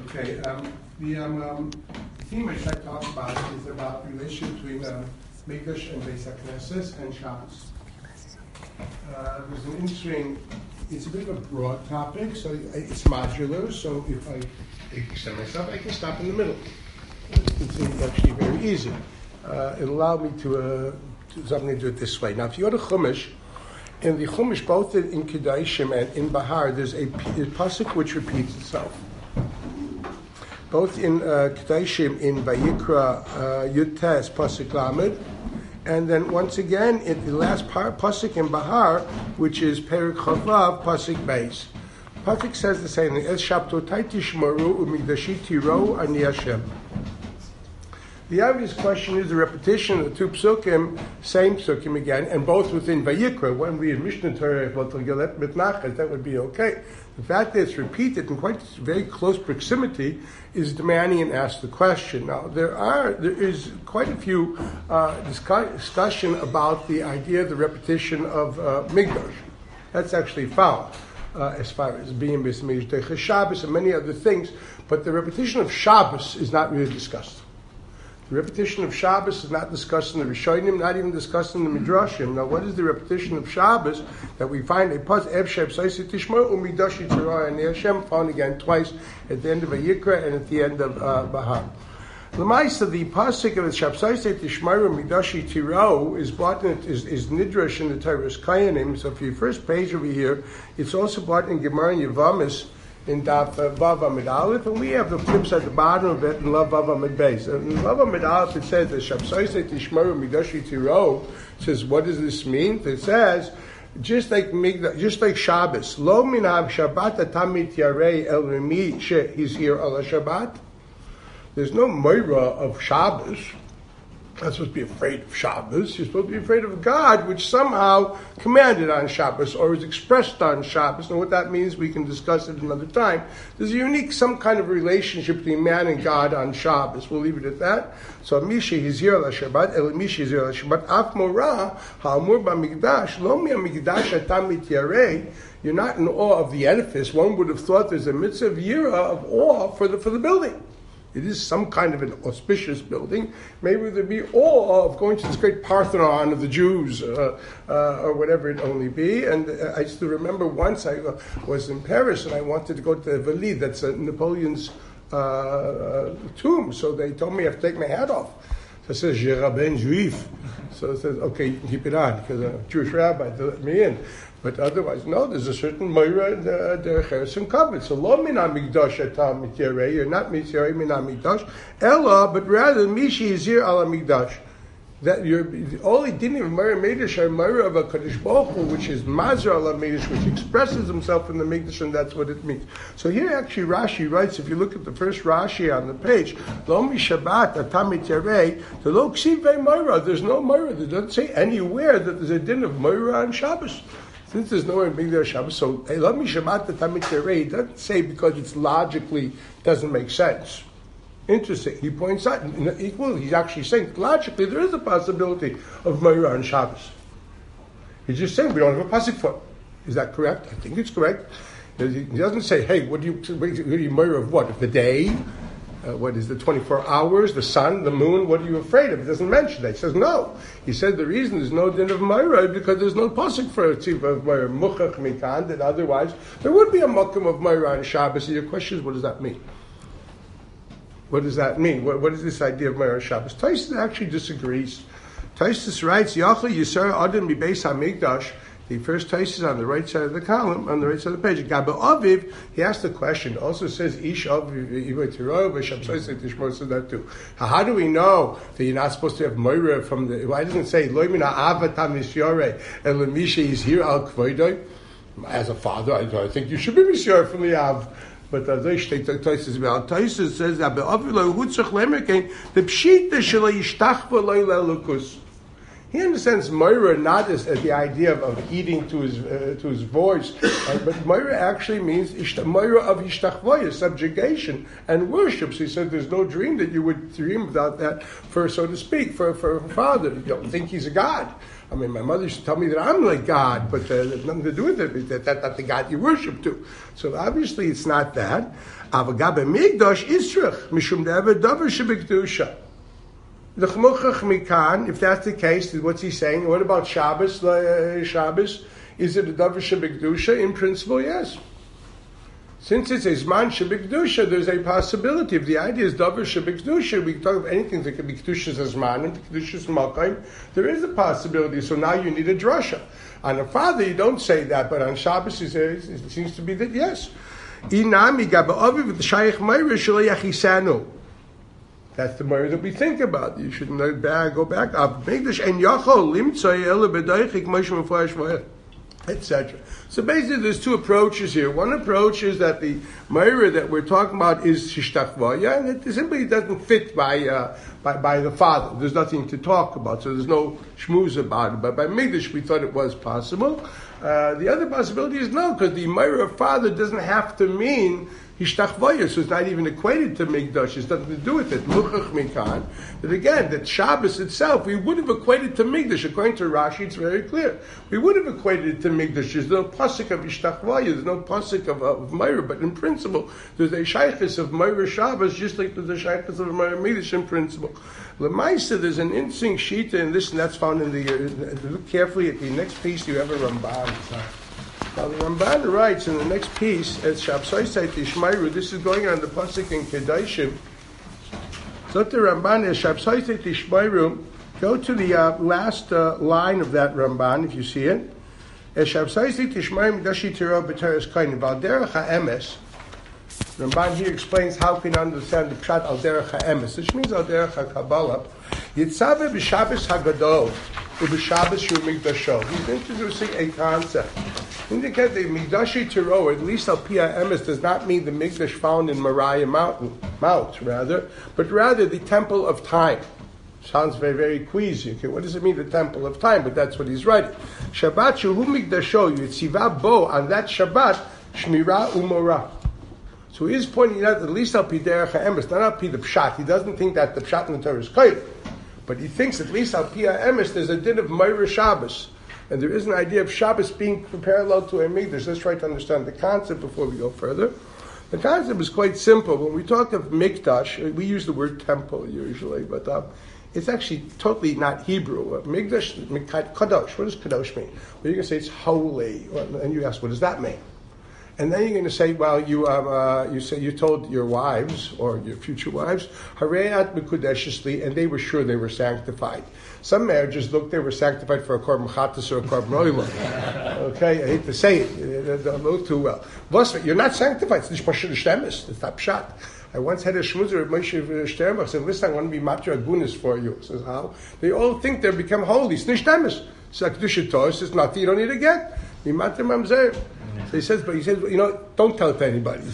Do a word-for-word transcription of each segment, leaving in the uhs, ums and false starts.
Okay, um, the um, um, theme I should talk about is about the relationship between um, Mikdash and Beis HaKnesses and Shabbos. Uh, there's an interesting, it's a bit of a broad topic, so it's modular, so if I extend myself, I can stop in the middle. It seems actually very easy. Uh, it allowed me to, uh, to something to do it this way. Now, if you go to Chumash, in the Chumash, both in Kedoshim and in Bahar, there's a, a pasuk which repeats itself. Both in uh, Kedoshim, in Vayikra, uh, Yud Tes, pasuk Lamed, and then once again in the last par, pasuk in Bahar, which is Perek Chavav, pasuk Beis. Pasuk says the same thing: Es Shabtotai Tishmaru uMikdashi Tiro Ani Hashem. The obvious question is the repetition of the two psukim, same psukim again, and both within Vayikra. When we in Mishnah Torah, that would be okay. The fact that it's repeated in quite very close proximity is demanding and asks the question. Now, there are there is quite a few uh, discuss, discussion about the idea of the repetition of uh, Mikdash. That's actually found uh, as far as being Bismillah Shabbos and many other things, but the repetition of Shabbos is not really discussed. The repetition of Shabbos is not discussed in the Rishonim, not even discussed in the Midrashim. Now, what is the repetition of Shabbos that we find a paz Ev Sheb Saisi Tishma Umidashi Tzirah and Hashem found again twice at the end of Vayikra and at the end of uh, Bahar. L'maisa, the pasuk of Sheb Saisi Tishma Umidashi Tzirah is brought in, is, is nidrash in the Torah's Kayanim. So, for your first page over here, it's also brought in Gemara and Yevamis in Daf uh, Vav Amid Aleph, and we have the flips at the bottom of it in Lav Vav Amid Beis. In Vav Amid Aleph it says that Shabsai Tishmaru Midashi Tiro says, what does this mean? It says, just like just like Shabbos, Lo Minab Shabbat Atamit Yarei El Remi She He's here ala Shabbat. There's no Moira of Shabbos. You're not supposed to be afraid of Shabbos. You're supposed to be afraid of God, which somehow commanded on Shabbos or is expressed on Shabbos. And what that means, we can discuss it another time. There's a unique, some kind of relationship between man and God on Shabbos. We'll leave it at that. So, Misha Hizir la Shabbat, El Misha Hizir la Shabbat, Af Morah, Ha'amur B'Mikdash, Lo Mi'Amikdash Atam Mityarei. You're not in awe of the edifice. One would have thought there's a mitzvah of yira, of awe for the for the building. It is some kind of an auspicious building. Maybe there'd be awe of going to this great Parthenon of the Jews, uh, uh, or whatever it only be. And uh, I still remember once I uh, was in Paris and I wanted to go to the Valide, that's uh, Napoleon's uh, uh, tomb. So they told me I have to take my hat off. So I said, Je rabin juif. So it says, okay, you can keep it on because I'm a Jewish rabbi to let me in. But otherwise, no, there's a certain moira in the cheres and kavod. So lo min hamikdash atam mityarei, you're not mityarei min hamikdash, ella, but rather mishi yizir al hamikdash. That you're only didn't even moira mikdash are moira of a kadosh baruch Hu, which is mazar al hamikdash, which expresses himself in the mikdash, and that's what it means. So here, actually, Rashi writes. If you look at the first Rashi on the page, lo mi Shabbat atam mityarei, the lo ksivei moira. There's no moira. It doesn't say anywhere that there's a din of moira on Shabbos. Since there's nowhere in Big Shabbos, so hey, let me Shabbat the Tamit Terei doesn't say because it's logically doesn't make sense. Interesting. He points out equally. He's actually saying logically there is a possibility of Meira on Shabbos. He's just saying we don't have a pasuk for it. Is that correct? I think it's correct. He doesn't say, hey, what do you what do you Meira of what? Of the day? Uh, what is the twenty-four hours, the sun, the moon, what are you afraid of? He doesn't mention that. He says no. He said the reason there's no din of Moira is because there's no pasuk for a tziva of Moira, muchach mikan, that otherwise there would be a mukim of Moira on Shabbos. And your question is, what does that mean? What does that mean? What, what is this idea of Moira on Shabbos? Taisus actually disagrees. Taisus writes, Yachli Yisar Adam Mibeis HaMikdash. The first Taisus is on the right side of the column, on the right side of the page. Gabe Aviv, he asked the question. It also says Ish Aviv Iva Tiro, V'Shabsai Tishmor said that too. How do we know that you're not supposed to have Moira from the? Why doesn't it say Lo Mina Avatam Misyore and Lemisha is here Al Kvoidoi? As a father, I, I think you should be Misyore from the Av. But as I state the Taisus about Taisus says Gabe Aviv Lo Hutzach Lemerkein the Pshita Shelo Yishtachva Lo Lelukus. He understands Moira not as, as the idea of, of eating to his uh, to his voice, uh, but Moira actually means ishta, Moira of ishtachvoya, subjugation and worship. So he said there's no dream that you would dream about that for, so to speak, for, for a father. You don't think he's a god. I mean, my mother used to tell me that I'm like God, but uh, there's nothing to do with it. That, that, that's the God you worship to. So obviously it's not that. Avagabe Migdash Israch, Mishum Dever Davar Shebekdusha. The Chmuchach Mikan, if that's the case, what's he saying? What about Shabbos? Uh, Shabbos? Is it a Davar Shebekdusha? In principle, yes. Since it's a Zman Shebekdusha, there's a possibility. If the idea is Davar Shebekdusha, we can talk of anything that could be Kedusha's Zman and Kedusha's Makayim. There is a possibility, so now you need a drasha. On a father, you don't say that, but on Shabbos, it seems to be that yes. Inami Gaba with the Shaykh Meir Shalayachisanu. That's the Meir that we think about. You shouldn't go back, go back. et cetera. So basically, there's two approaches here. One approach is that the Meir that we're talking about is Shishtachvaya, and it simply doesn't fit by, uh, by by the father. There's nothing to talk about, so there's no shmooze about it. But by Migdash, we thought it was possible. Uh, the other possibility is no, because the Meir of father doesn't have to mean Hishtachvaya, so it's not even equated to Migdash. It's nothing to do with it. Muchach Mikan. That again, that Shabbos itself, we would have equated to Migdash. According to Rashi, it's very clear. We would have equated it to Migdash. There's no pasuk of Hishtachvaya, there's no pasuk of, of Meir, but in principle, there's a shaykhis of Meir Shabbos, just like there's a shaykhis of Meir Migdash in principle. Lemaisa, there's an interesting shita in this, and that's found in the, uh, look carefully at the next piece, you have a Ramban. Now the Ramban writes in the next piece, as Shabsai Tishmairu, this is going on the pasuk in Kedaishim. So the Ramban is Shabsai Tishmairu. Go to the uh, last uh, line of that Ramban, if you see it. As Shabsai Tishmairu Midashi Tiro B'Teres Kain Valderach HaEmes. Ramban here explains how can understand the pshat al derech ha'emes, which means al derech ha'kabbalah. Yitzave b'Shabbos hagadol u'b'Shabbos shu migdasho. He's introducing a concept. Indicate the migdashi tiro, at least al pi ha'emes, does not mean the migdash found in Moriah Mountain, Mount rather, but rather the temple of time. Sounds very, very queasy. Okay, what does it mean, the temple of time? But that's what he's writing. Shabbat shu migdasho yitziva bo, on that Shabbat shmira umorah. So he is pointing out that at least al pi derech ha'emes, not al pi the pshat. He doesn't think that the pshat in the Torah is koyim, but he thinks at least al pi ha'emes there's a din of Meir Shabbos, and there is an idea of Shabbos being parallel to a Migdash. Let's try to understand the concept before we go further. The concept is quite simple. When we talk of Mikdash, we use the word temple usually, but uh, it's actually totally not Hebrew. Uh, Migdash, kadosh. What does kadosh mean? Well, you're going to say it's holy, and you ask, what does that mean? And then you're going to say, well, you um, uh, you say you told your wives or your future wives, Harayat Mikudeshesli, and they were sure they were sanctified. Some marriages look they were sanctified for a korban chatas or a korban oila. Okay, I hate to say it, they don't look too well. You're not sanctified. It's not pshat. I once had a shmuzzer at Moshe Sternbach said, listen, I want to be matra agunis for you. He says, how? They all think they've become holy. It's nishtamis. So it's not, you don't need to get. So he says, but he says, you know, don't tell it to anybody.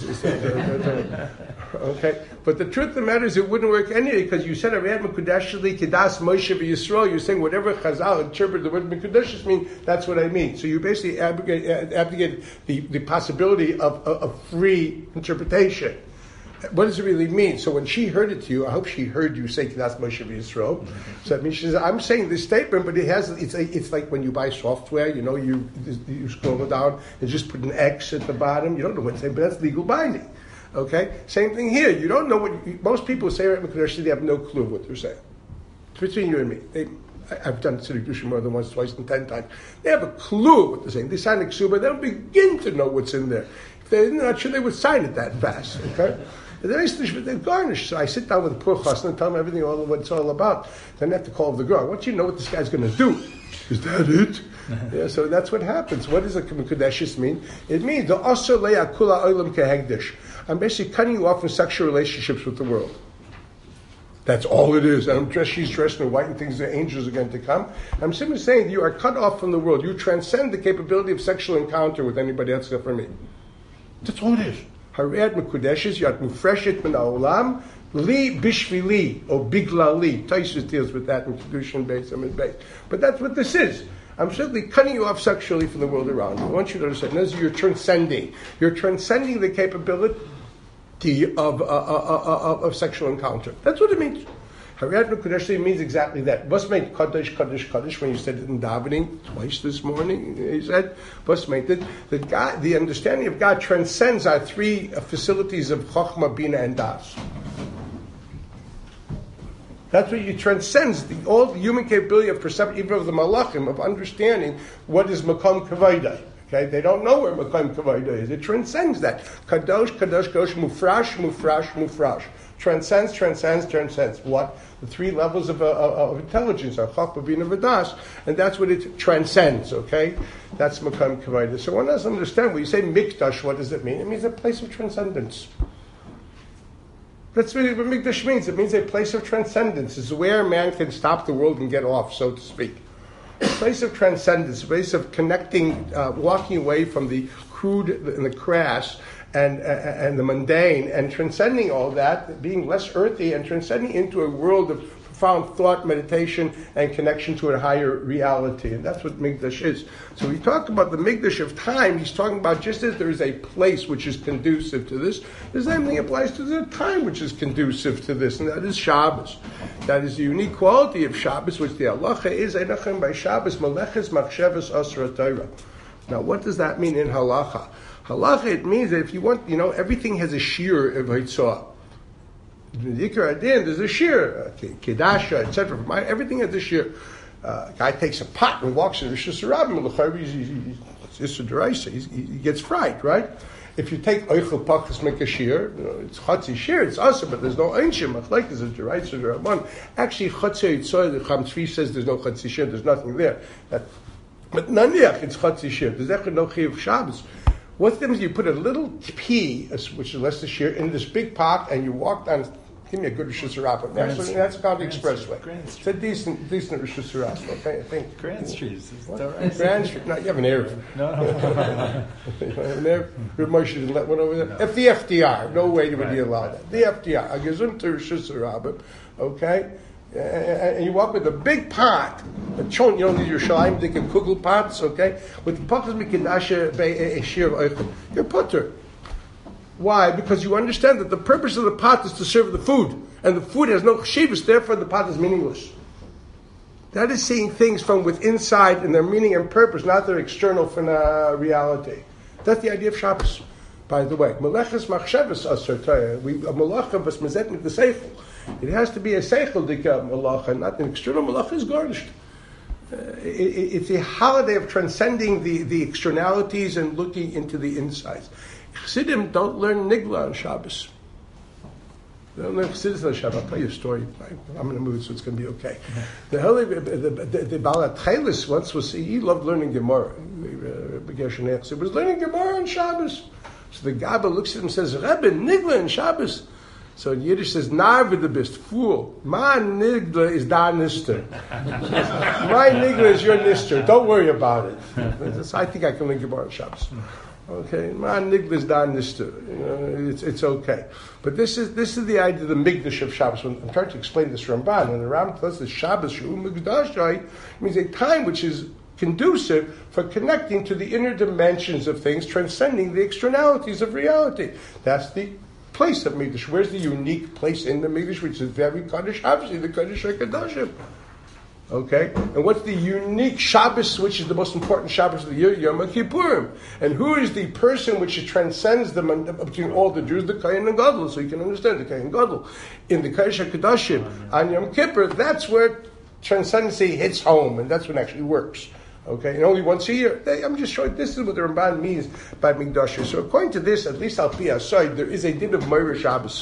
Okay, but the truth of the matter is, it wouldn't work anyway because you said Arayat Mekudeshli Kedas Moshe v'Yisrael. You're saying whatever Chazal interpret the word Mekudesh mean. That's what I mean. So you basically abdicate, abdicate the, the possibility of a free interpretation. What does it really mean? So when she heard it to you, I hope she heard you say Kedas Moshe v'Yisrael. So that means she says, I'm saying this statement, but it has, it's a, it's like when you buy software, you know, you you scroll down and just put an X at the bottom. You don't know what it's saying, but that's legal binding. Okay? Same thing here. You don't know what, you, most people say right Mekudesh, they have no clue what they're saying. It's between you and me. They, I, I've done Tziddik Dusha more than once, twice, and ten times. They have a clue what they're saying. They sign Ksuba, they don't begin to know what's in there. If they're not sure, they would sign it that fast. Okay? They're garnished. So I sit down with the poor chassan and tell them everything, all what it's all about. Then I have to call the girl. I want you to know what this guy's going to do. Is that it? Yeah, so that's what happens. What does a Mekudeshis mean? It means the Asr le'akula olam kehegdish. I'm basically cutting you off from sexual relationships with the world. That's all it is. I'm dressed, she's dressed in white and thinks the angels are going to come. I'm simply saying you are cut off from the world. You transcend the capability of sexual encounter with anybody else except for me. That's all it is. Harayat Mekudeshes, Yat Mufreshet Min Ha'olam, Li Bishvili, or Biglali. Taisus deals with that in Kedushin Beis, Amid Beis. But that's what this is. I'm simply cutting you off sexually from the world around you. I want you to understand, this is you're transcending. You're transcending the capability of, uh, uh, uh, of sexual encounter. That's what it means. Hariyat Mekudesh means exactly that. What's meant Kadosh, Kadosh, Kadosh when you said it in davening twice this morning? He said, what's meant that, that God, the understanding of God transcends our three facilities of Chokhmah, Bina, and Das. That's what you transcends the, all the human capability of perception, even of the Malachim, of understanding what is Makom Kavayda. Okay, they don't know where Makom Kavayda is. It transcends that. Kadosh, Kadosh, Kadosh, Mufrash, Mufrash, Mufrash. Transcends, transcends, transcends. What? The three levels of, uh, of intelligence are Chokhmah, Bina, Vadas, and that's what it transcends, okay? That's Makom Kavayda. So one doesn't understand, when you say Mikdash, what does it mean? It means a place of transcendence. That's really what Mikdash means. It means a place of transcendence. It's where man can stop the world and get off, so to speak. A place of transcendence, a place of connecting, uh, walking away from the crude and the crass and, uh, and the mundane, and transcending all that, being less earthy and transcending into a world of profound thought, meditation, and connection to a higher reality. And that's what Mikdash is. So we talk about the Mikdash of time, he's talking about just as there is a place which is conducive to this, the same thing applies to the time which is conducive to this, and that is Shabbos. That is the unique quality of Shabbos, which the halacha is, Einachem by Shabbos, Maleches Machshavas Asra Torah. Now what does that mean in halacha? Halacha, it means that if you want, you know, everything has a shear of Hitzah. The Yikar Adin, there's a shear, Kedasha, et cetera. Everything has a shear. Uh, a guy takes a pot and walks in Rishus Rabbim, he gets fried, right? If you take Oichel Pachas make a shear, you know, it's Chatzi shear, it's awesome, but there's no Einshim, like there's a Deraisa Rabban. Actually, Chatzi Yitzhak, the Cham Tzvi says there's no Chatzi shear, there's nothing there. That, but Naniach, it's Chatzi shear. There's actually no Chiv Shabbos. What happens is you put a little pea, which is less the shear, in this big pot, and you walk down. Give me a good Rishus Harabah. That's, that's called the Expressway. Grand Street. It's a decent, decent Rishus Harabah. Okay, I think. Grand Street. Is what? That right? Grand Street. No, you have an Erev. No, no. You have an Erev. Reb Moshe didn't let one over there. No. If the F D R, no way would he allow that. The F D R, a gesundte Rishus Harabah. Okay. And you walk with a big pot, a chon, you don't need your shalim, they can kugel pots, okay? With the pachas mikidasha a shir of oichel. You're putter. Why? Because you understand that the purpose of the pot is to serve the food, and the food has no cheshivas, therefore the pot is meaningless. That is seeing things from within inside and their meaning and purpose, not their external phenomena reality. That's the idea of Shabbos. By the way, Meleches Machshavas Asar Torah. We a malacha was mezet with the seichel. It has to be a seichel dika malacha, not an external malacha is garnished. Uh, it, it, it's a holiday of transcending the, the externalities and looking into the insides. Chassidim don't learn nigla on Shabbos. They don't learn Chassidus on Shabbos. I'll tell you a story. I'm in a mood, so it's going to be okay. Mm-hmm. The holy the the, the, the Baal HaTchelis once was he loved learning Gemara. He was learning Gemara on Shabbos. So the Gabba looks at him and says, Rebbe, nigla in Shabbos. So in Yiddish says, Narve the best, fool. My nigla is da nister. My nigla is your nister. Don't worry about it. I think I can learn Gemara on Shabbos. Okay, my nigla is da nister. You know, it's it's okay. But this is this is the idea of the Mikdash of Shabbos. When I'm trying to explain this Ramban, and the Rambam tells us Shabbos Shu Mikdashai means a time which is conducive for connecting to the inner dimensions of things, transcending the externalities of reality. That's the place of Mikdash. Where's the unique place in the Mikdash, which is very Kaddish, obviously the Kaddish HaKadoshim. Okay? And what's the unique Shabbos, which is the most important Shabbos of the year? Yom Kippurim. And who is the person which transcends the between all the Jews? The Kohen and Gadol. So you can understand the Kohen and Gadol. In the Kaddish HaKadoshim, on Yom Kippur, that's where transcendency hits home, and that's what actually works. Okay, and only once a year. I'm just showing this is what the Ramban means by Mikdash. So according to this, at least al pi aside, there is a din of Moira Shabbos.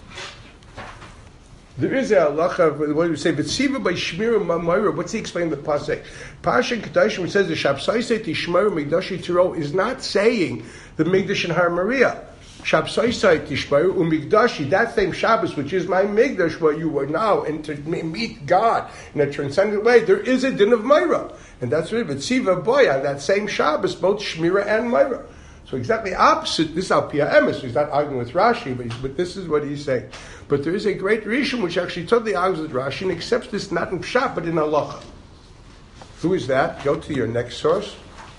There is a halacha, what do we say, B'tziva by Shmira Moira. What's he explaining the pasuk? Pasuk Kedashim, which says the Shabsaisei Tishmaru Mikdashi Tiro, is not saying the Mikdash and Har Maria. Shabsaisai Tishmaru Umikdashi, that same Shabbos, which is my Mikdash, where you are now, and to meet God in a transcendent way, there is a din of Moira. And that's really B'tziva boy on that same Shabbos, both Shmira and Moira. So exactly opposite, this is Al Pia Emes, he's not arguing with Rashi, but, but this is what he's saying. But there is a great Rishon which actually totally argues with Rashi and accepts this not in Pshat, but in Halacha. Who is that? Go to your next source.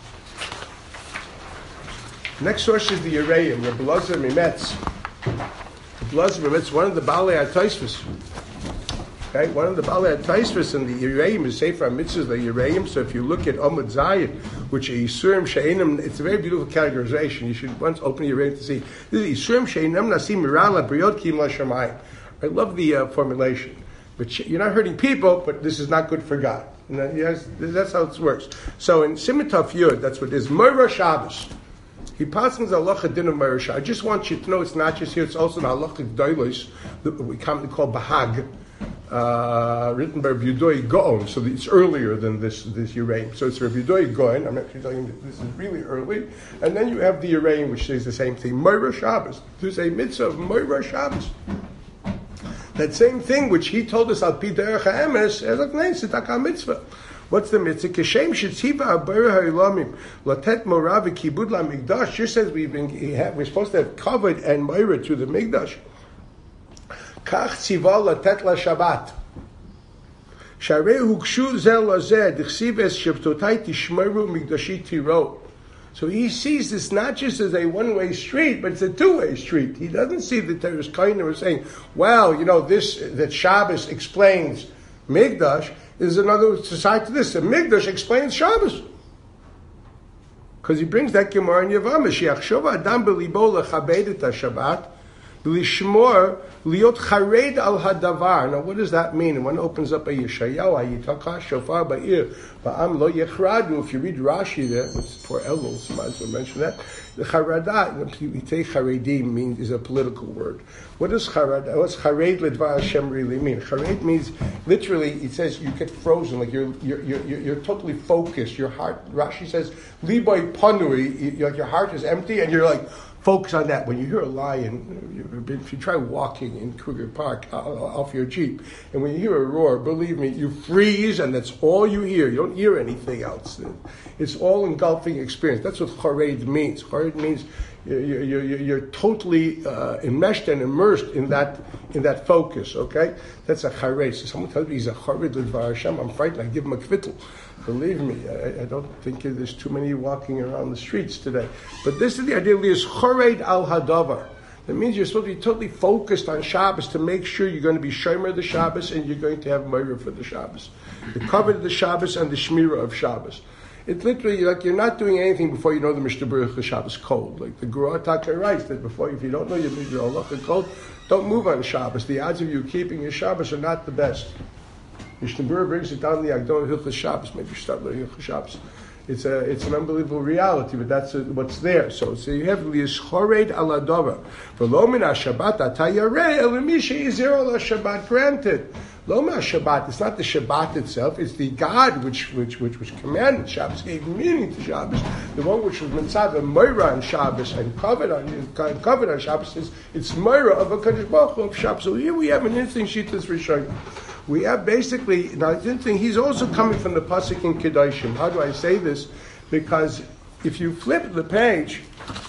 Next source is the Yereim, Rebbe Elazar Mimetz. Rebbe Elazar Mimetz, one of the Baalei HaTosfos. Okay, one of the Balei Taisvus and the Yereim is Sefer HaMitzvahs, the Yereim. So if you look at Amud Zayin, which is Yisurim She'enim, it's a very beautiful categorization. You should once open your Yereim to see. This is Yisurim She'enim Nasim Mirala Briot Kim LaShamayim. I love the uh, formulation. But you're not hurting people, but this is not good for God. And that, yes, that's how it works. So in Simitov Yud, that's what it is. Moira Shabbos. He passes halacha din of Moira Shabbos. I just want you to know it's not just here, it's also in halacha doilos, that we commonly call Bahag. Uh, written by Rav Yudoi Gaon, so it's earlier than this this Yereim. So it's Rav Yudoi Gaon. I'm actually telling you that this is really early. And then you have the Yereim, which says the same thing. Moira Shabbos. There's a mitzvah of Moira Shabbos. That same thing which he told us al pi derech ha'emes as a name tzedakah mitzvah. What's the mitzvah? Keshem shetziva abayra ha'olamim latet morah v'kibud la'mikdash. Just says we've been we're supposed to have covered and Moira to the Mikdash. Kach tziva latet la Shabbat. Sharei hukshu zel lazeh dichsiv es shabtotai tishmeru mikdashi tiro. So he sees this not just as a one-way street, but it's a two-way street. He doesn't see that there is kind of saying, well, you know, this that Shabbos explains Mikdash is another side to this. The Mikdash explains Shabbos. Because he brings that Gemara in Yevamah. She'achshov adam b'libo lechabed et ha-Shabbat Lishmor liot chared al hadavar. Now, what does that mean? And one opens up a Yeshayahu, Hayitaka shofar ba'ir ba'am lo yechradu. If you read Rashi there, it's for Elul, might as well mention that. The charada, we take charedim means is a political word. What does charada? What's chared ledvar Hashem really mean? Chared means literally. It says you get frozen, like you're you're you're, you're totally focused. Your heart. Rashi says liboy panui. Like your heart is empty, and you're like. Focus on that. When you hear a lion, if you try walking in Kruger Park uh, off your Jeep, and when you hear a roar, believe me, you freeze, and that's all you hear. You don't hear anything else. It's all engulfing experience. That's what chared means. Chared means you're, you're, you're, you're totally uh, enmeshed and immersed in that in that focus. Okay, that's a chared. So someone tells me he's a chared l'dvar Hashem, I'm frightened. I give him a kvittel. Believe me, I, I don't think there's too many walking around the streets today. But this is the idea of this chored al hadavar. That means you're supposed to be totally focused on Shabbos to make sure you're going to be shomer the Shabbos and you're going to have moira for the Shabbos. The cover of the Shabbos and the shmira of Shabbos. It's literally like you're not doing anything before you know the Mishnah Baruch the Shabbos code. Like the Gura Taka writes that before, if you don't know your Mishnah Halacha code, don't move on Shabbos. The odds of you keeping your Shabbos are not the best. Mishnah Berurah brings it down in the Agdon Hilchos Shabbos. Maybe you start learning Hilchos Shabbos. It's a, it's an unbelievable reality, but that's a, what's there. So, so you have Lias Chored Ala Dova. V'lo min ha-Shabbat ata yareh el misha yizero la-Shabbat. Granted, lo min ha-Shabbat. It's not the Shabbat itself. It's the God which which which which commanded Shabbos, gave meaning to Shabbos. The one which was mitzvah and moira on Shabbos and covered on covered on Shabbos is it's moira of a Kadosh Baruch Hu of Shabbos. So here we have an interesting shittas Rishonim. We have basically, now it's interesting, he's also coming from the Pasuk in Kedoshim. How do I say this? Because if you flip the page,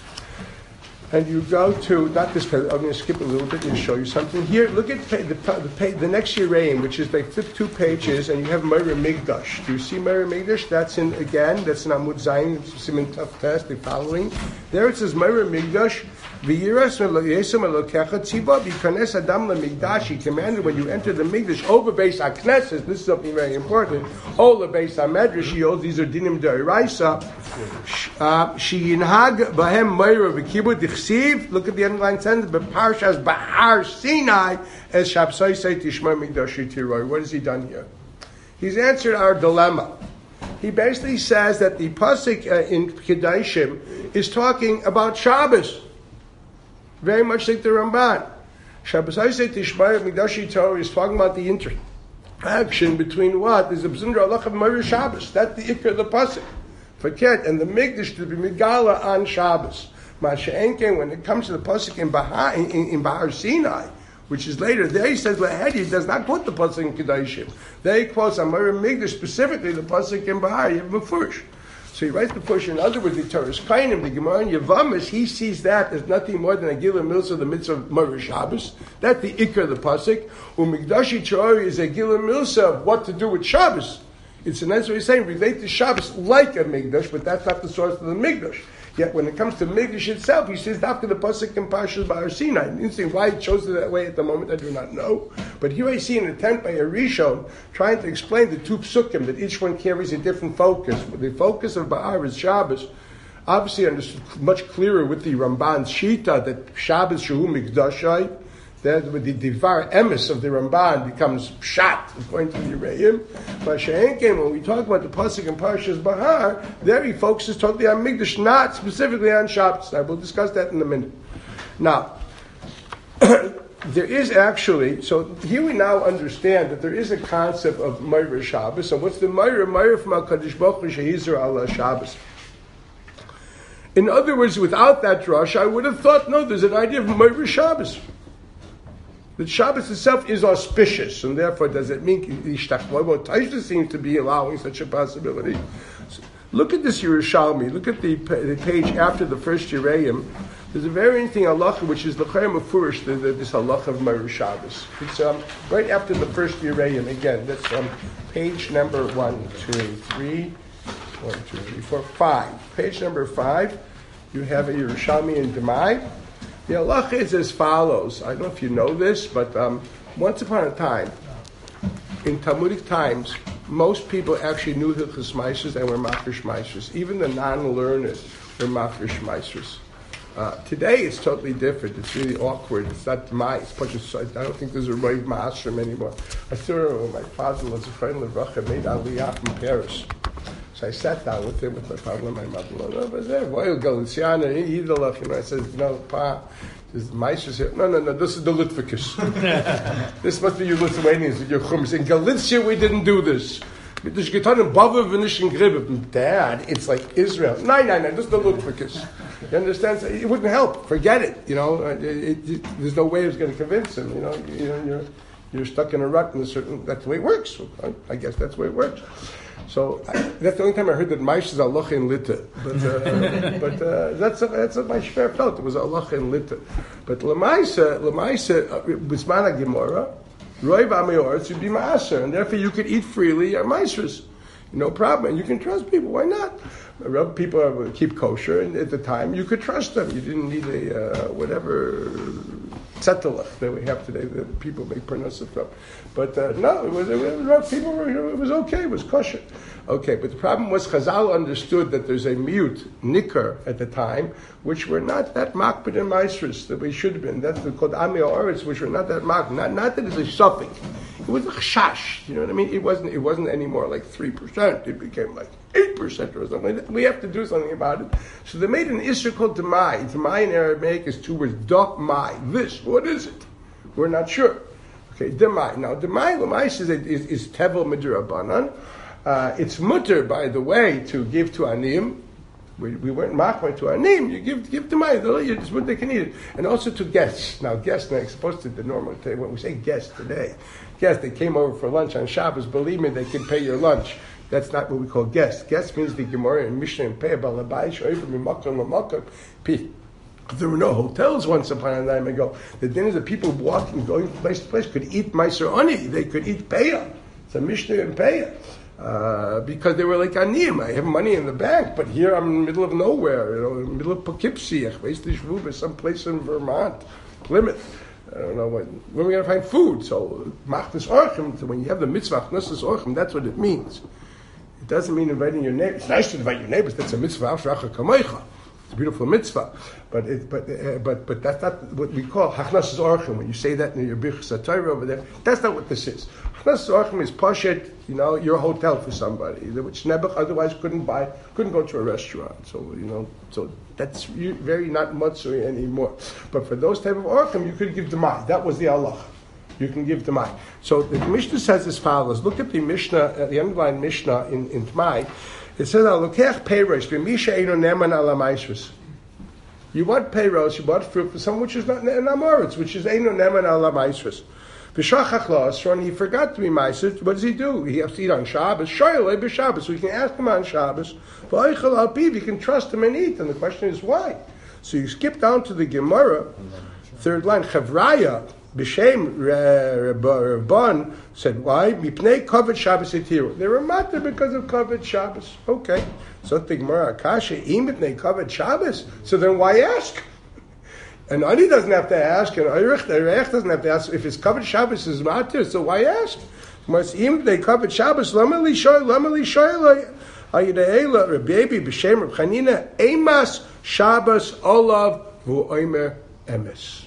and you go to, not this page, I'm going to skip a little bit and show you something. Here, look at the, the, the, the next Yereim, which is they flip two pages, and you have Moira Migdash. Do you see Moira Migdash? That's in, again, that's in Amud Zayin, Siman Taf Test, the following. There it says Moira Migdash. He commanded when you enter the Mikdash over Beis HaKnesses, this is something very important, over Beis HaMedrash, these are dinim d'oraisa, sheyinhag bahem meira v'kibud dichsiv, look at the underlying sentence, b'parshas Bahar Sinai, as Shabsai say tishma Mikdashi tiroi. What has he done here? He's answered our dilemma. He basically says that the pasuk uh, in Kedoshim is talking about Shabbos. Very much like the Ramban. Shabbos Aisei Tishmaya Mikdashi Torah is talking about the interaction between what? There's a B'zindra Allah of Moira Shabbos. That's the Ikar of the Pasuk. Forget, and the Mikdash to be Megala on Shabbos. Masha'enken, when it comes to the Pasuk in Bahar, in, in, in Bahar Sinai, which is later, there he says, Lahedi does not quote the Pasuk in Kedoshim. There he quotes on Moira Mikdash, specifically the Pasuk in Bahar, you have Mefurish. So he writes the push. In other words, the Torah is Kainim, the Gemara in Yevamos, he sees that as nothing more than a Gila Milsa, the mitzvah of Moira Shabbos. That's the Ikar of the Pasuk. Umikdashi Torah is a Gila Milsa of what to do with Shabbos. It's an answer he's saying, relate to Shabbos like a Mikdash, but that's not the source of the Mikdash. Yet when it comes to Mikdash itself, he says after the pasuk in Parshas Ba'ar Sinai. Interesting why he chose it that way at the moment, I do not know. But here I see an attempt by a Rishon trying to explain the two psukim that each one carries a different focus. The focus of Ba'ar is Shabbos. Obviously understood much clearer with the Ramban's Shita that Shabbos Shehu Mikdashai. That with the Divar Emes of the Ramban becomes Pshat according to the Yereim. But She'enken, when we talk about the pasuk in Parshas Bahar, there he focuses totally on Mikdash, not specifically on Shabbos. I will discuss that in a minute. Now, there is actually, so here we now understand that there is a concept of Meir Shabbos. So what's the Meir? Meir from HaKadosh Baruch Hu She'izar ala Shabbos. In other words, without that drush, I would have thought, no, there's an idea of Meir Shabbos. That Shabbos itself is auspicious, and therefore does it mean Ishtachlovo? Taisha seems to be allowing such a possibility. So look at this Yerushalmi. Look at the, the page after the first Yereim. There's a very interesting halacha, which is l'chayim mefurish, this halacha of Meir Shabbos. It's um, right after the first Yereim. Again, that's um, page number one, two, three, one, two, three, four, five. Page number five. You have a Yerushalmi in Demai. The halacha is as follows. I don't know if you know this, but um, once upon a time, in Talmudic times, most people actually knew Hilchos Maasros and were Makrish Maasros. Even the non-learned were Makrish Maasros. Uh, today it's totally different. It's really awkward. It's not my. It's just, I don't think there's a Rav Maasrim anymore. I still remember when my father was a friend of Racha made Aliyah from Paris. So I sat down with him, with my father and my mother. I was there. Boy, Galiciana, he the luck. And I said, you know, Pa, this is Maasros here. No, no, no, this is the Litvikus. This must be your Lithuanians, your Chums. In Galicia, we didn't do this. Dad, it's like Israel. No, no, no, this is the Litvikus. You understand? So it wouldn't help. Forget it. You know, it, it, it, there's no way I was going to convince him. You know, you know, you're you're stuck in a rut, and a certain. That's the way it works. I, I guess that's the way it works. So I, that's the only time I heard that Maish is Allah in Litta. But uh, but uh, that's a, that's what my shver felt. It was Allah in Litta. But Lamaisa Lamaisa Bismana Gemara, Roy V'Amayor should be Maaser, and therefore you could eat freely at Maasros. No problem. And you can trust people. Why not? People keep kosher, and at the time you could trust them. You didn't need a uh, whatever tzetelach that we have today that people make pernusah from. But uh, no, it was, it was people were, it was okay. It was kosher. Okay, but the problem was Chazal understood that there's a mute nikar at the time, which were not that makbid and maasros that we should have been. That's called Ami Oretz, which were not that makbid. Not, not that it's a suffix. It was a chash. You know what I mean? It wasn't. It wasn't anymore like three percent. It became like eight percent or something. Like that. We have to do something about it. So they made an issue called Demai. Demai in Aramaic is two words. Demai. This. What is it? We're not sure. Okay. Demai. Now Demai Lamais is is, is tevel midrabanan. Uh, it's mutter, by the way, to give to anim. We, we weren't machmir to anim. You give give to my, it's what they can eat it, and also to guests. Now guests, now supposed to the normal when we say guests today, guests they came over for lunch on Shabbos. Believe me, they can pay your lunch. That's not what we call guests. Guests means the Gemara and Mishnah and Pei Balabai Shoyim Mimakam Mimakam. There were no hotels once upon a time ago. The dinners of people walking, going from place to place could eat Meiser Oni. They could eat Peah. It's a Mishnah and Peah. Uh, because they were like anim. I have money in the bank, but here I'm in the middle of nowhere, you know, in the middle of Poughkeepsie, some place in Vermont, Plymouth. I don't know when. When are we going to find food? So, machnas orchim. So when you have the mitzvah machnas orchim, that's what it means. It doesn't mean inviting your neighbors. It's nice to invite your neighbors. That's a mitzvah. It's a beautiful mitzvah, but it, but uh, but but that's not what we call hachnas orchim. When you say that in your birchas Torah over there, that's not what this is. Hachnas orchim is poshet, you know, your hotel for somebody, which Nebuch otherwise couldn't buy, couldn't go to a restaurant. So you know, so that's very not matzuri anymore. But for those type of orchim, you could give demai. That was the Allah. You can give demai. So the Mishnah says as follows. Look at the Mishnah, uh, the underlying Mishnah in in Demai. It says, "Alokech peiros b'misha eino neman ala maasros." You want peiros, you want fruit for someone which is not an amoritz, which is eino neman ala maasros. V'shachach lo, he forgot to be maasros. What does he do? He has to eat on Shabbos. Shoylei b'Shabbos. So you can ask him on Shabbos. V'oichel al piv. You can trust him and eat. And the question is why? So you skip down to the Gemara, third line. Chavraya b'shem Rabban said, why? Mipnei kavod Shabbos etiru. They were matter because of kavod Shabbos. Okay. So the Gemara, Akasha, Im B'nei Kavod Shabbos. So then why ask? And Ani doesn't have to ask, and Eirech doesn't have to ask. If his Kavod Shabbos is matir, so why ask? Must Im B'nei Kavod Shabbos, Lama Li Shoy, Lama Li Shoy, Hayida'ela, Rabbi B'Shem, Reb Chanina, Emas Shabbos Olav Hu Omer Emes.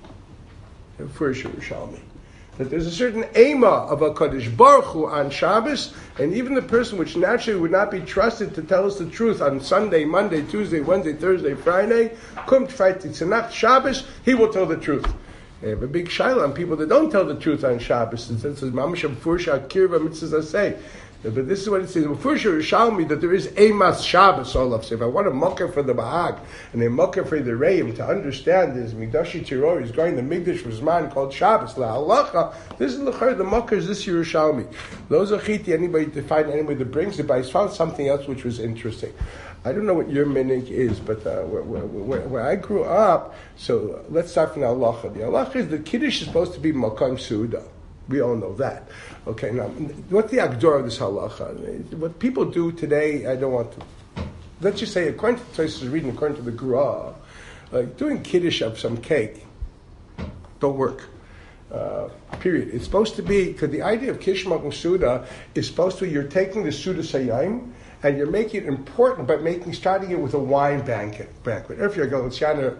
First Yerushalmi. That there's a certain ema of a Kadosh Baruch Hu on Shabbos, and even the person which naturally would not be trusted to tell us the truth on Sunday, Monday, Tuesday, Wednesday, Thursday, Friday, Kum Tfait Tzanach Shabbos, he will tell the truth. They have a big shaila on people that don't tell the truth on Shabbos. It says, Mamash Fursha Kirva Mitzvah say. But this is what it says. Fursha Yerushalmi that there is Emas Shabbos Olav. So if I want a mucker for the Bahag and a mucker for the Reim to understand this, Migdashi Tiror is going to Migdash for Zman called Shabbos. La Halacha. This is the mucker is this Yerushalmi. Those are chiti anybody to find anybody that brings it. But I found something else which was interesting. I don't know what your minig is, but uh, where, where, where, where I grew up, so let's start from the halacha. The halacha is the kiddush is supposed to be makam suda. We all know that. Okay, now, what's the agdor of this halacha? What people do today, I don't want to, let's just say, according to the Tosfos reading, according to the Gra, like doing kiddush of some cake, don't work. Uh, period. It's supposed to be, because the idea of kiddush makam suda is supposed to, you're taking the suda sayayim, and you're making it important by making starting it with a wine banquet. Banquet. Or if you're going to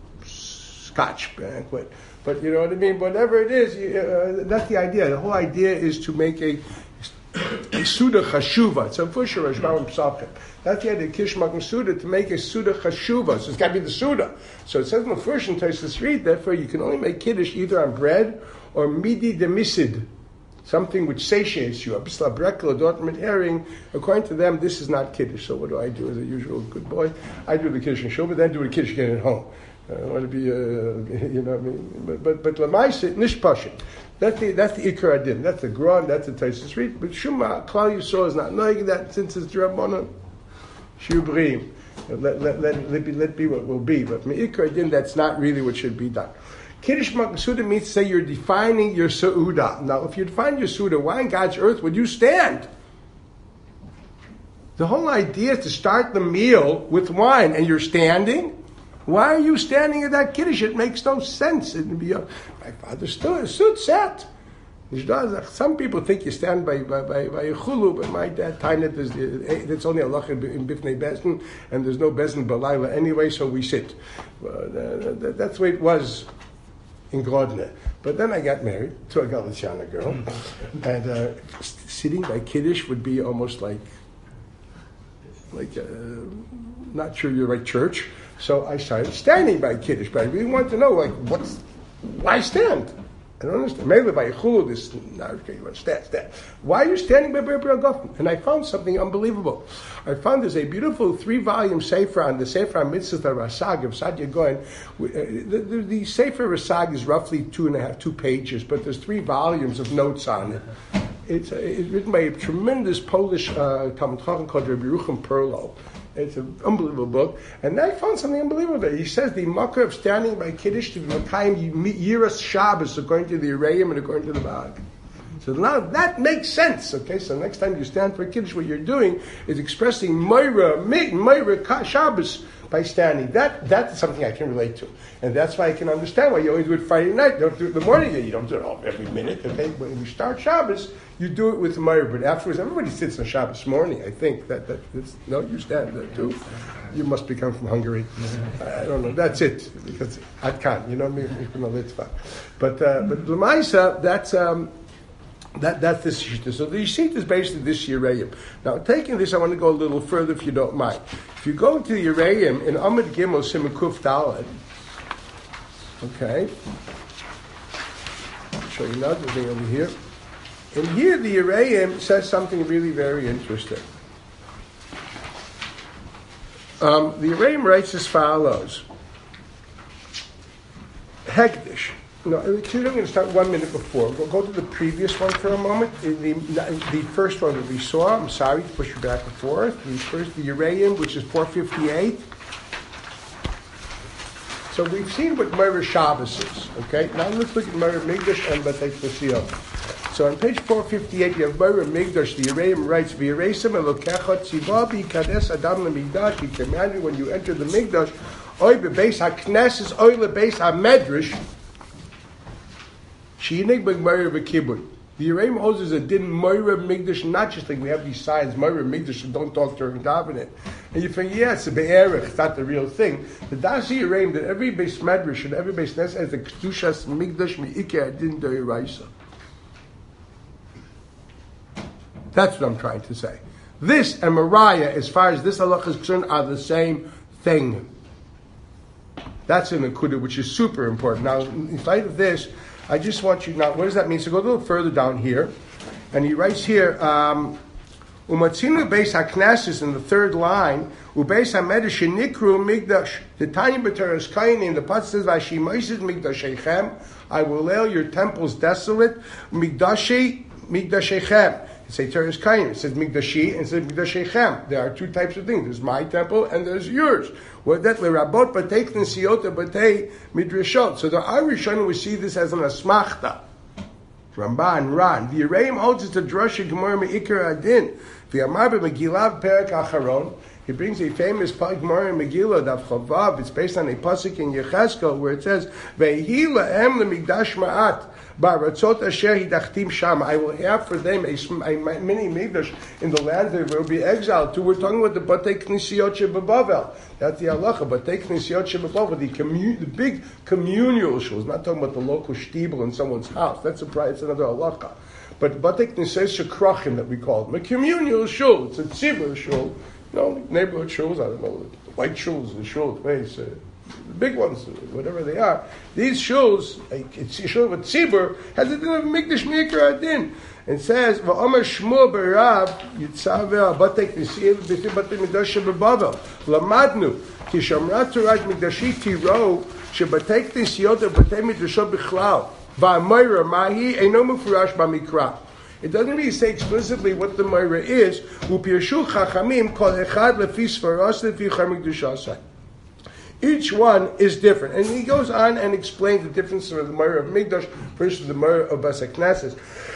Scotch banquet, but you know what I mean. Whatever it is, you, uh, that's the idea. The whole idea is to make a, a suda chashuva. It's a fusha rashbam psachim. That's the idea of kish makam suda, to make a suda chashuva. So it's got to be the suda. So it says in the first and Tosfos read, therefore you can only make kiddush either on bread or midi demisid. Something which satiates you. A bisla brekla, dortmund herring. According to them, this is not kiddush. So what do I do as a usual good boy? I do the kiddush in shul, but then do the kiddush again at home. I don't want to be, uh, you know what I mean? But but but lamaisa nishpashit. That's the that's the ikar adin. That's the Gran. That's the Tosfos read. But shuma klal yisrael is not knowing that since it's drabanan. Shubrim. Let let let let be let be what will be. But ikar adin, that's not really what should be done. Kiddush makam suda means to say you're defining your seudah. Now, if you define your seudah, why in God's earth would you stand? The whole idea is to start the meal with wine, and you're standing. Why are you standing at that kiddush? It makes no sense. It'd be a, my father stood, stood sat. Some people think you stand by by by, by a chulu, but my dad time it is it's only a lach in bifnei bezin, and there's no bezin balayla anyway, so we sit. Uh, that's the way it was in Grodno. But then I got married to a Galiciana girl, and uh, sitting by kiddush would be almost like, like uh, not sure you're right church. So I started standing by kiddush, but I really wanted to know, like, what's, why stand? I don't understand. Maybe by chulu, this, no, okay, you want to stand, stand. Why are you standing by Ber Gofen? And I found something unbelievable. I found there's a beautiful three-volume sefer on the Sefer Mitzvah Rasag of Sadia Goyen. The, the, the Sefer Rasag is roughly two and a half, two pages, but there's three volumes of notes on it. It's, uh, it's written by a tremendous Polish uh, Talmid Chacham called Rabbi Yerucham Perlo. It's an unbelievable book. And I found something unbelievable there. He says the makar of standing by Kiddush to be Makayim Yiras Shabbos according to the Reim and according to the Bahag. So now that makes sense. Okay, so next time you stand for Kiddush, what you're doing is expressing Moira, Moira Shabbos by standing. That That's something I can relate to. And that's why I can understand why you always do it Friday night. You don't do it in the morning. You don't do it all every minute. Okay, when you start Shabbos, you do it with Moira. But afterwards, everybody sits on Shabbos morning. I think that that that's, no, you stand there too. You must be come from Hungary. I don't know. That's it because I can't. You know me, but uh, but Lamaisa, that's. Um, That that's this shita. So the shita is basically this Yereim. Now, taking this, I want to go a little further, if you don't mind. If you go to the Yereim in Amud Gimel Siman Kuf Daled, okay, I'll show you another thing over here. And here the Yereim says something really very interesting. Um, the Yereim writes as follows: Hekdesh. No, actually, I'm going to start one minute before. We'll go to the previous one for a moment. The, the first one that we saw, I'm sorry to push you back and forth. The first, the Yereim, which is four fifty-eight. So we've seen what Moira Shabbos is, okay? Now let's look at Moira Migdash and Batei Kfasiyot. So on page four fifty-eight, you have Moira Migdash. The Yereim writes, "V'yereisem elokecha tziva b'yikades adam lemigdash." He commanded when you enter the Migdash, oy bebeis hakneses, oy lebeis hamedrash, sheyinig b'gmara v'kibud. The Yereim holds is a din Moira Migdash, not just like we have these signs, Moira Migdash, don't talk during davening. And you think, yeah, it's a be'erich, it's not the real thing. The Dasi Yereim that every base medrash and every base nes has the kedushas Migdash mi'ikeh adin d'oraisa. That's what I'm trying to say. This and Mariah, as far as this halacha is concerned, are the same thing. That's an akuda, which is super important. Now, in light of this, I just want you now, what does that mean? So go a little further down here, and he writes here, um, Umatzinu beis hakneses in the third line, ubeis hamedrash shenikru migdash. The Tanya B'Teres Kayin, the Pasuk says, "Vashimoises migdashechem." I will lay your temples desolate. Migdashi migdashechem. It says Teres Kayin. It says migdashi and it says migdashechem. There are two types of things. There's my temple and there's yours. What that lerabot batei knesiot batei midrashot. So the Arishonim we see this as an asmachta. Ramban, Ran. The Yereim holds it to Drasha Gemara Me'ikar Adin. The Amar Megillah Perak Acharon. He brings a famous Gemara in Megillah Daf Chavav. It's based on a pasuk in Yechezkel where it says, "Ve'hi la'em le'migdash ma'at ba'aratzot asher hidachtim sham." I will have for them a, a mini migdash in the land that will be exiled to. We're talking about the Batei Knesiot Shebabavel. That's the halacha. Batei Knesiot Shebabavel, the commun, the big communal shuls. Not talking about the local shtibel in someone's house. That's a it's another halacha. But Batei Knesiot Shekrachim that we call them, a communal shul. It's a tzibur shul. You know, neighborhood shuls. I don't know, the white shuls, the shul place. Uh, The big ones, whatever they are, these shuls, like it's a shul with tzibur, has a din of mikdash mikra adin. It says, "Va'omer shmuel berav yitzaver batek nisiv b'tiv batek mikdash shebebavel lamadnu ki shamrat Torah mikdashi tiro shebatek nisiyot batek midrashot bichlal va'amayra mahi eino mufurash b'mikra." It doesn't really say explicitly what the Moira is. Upirshu chachamim kol echad lefi sfaros lefi chamik dushasai. Each one is different. And he goes on and explains the difference of the Moira of Migdash versus the Moira of Beis HaKnesses.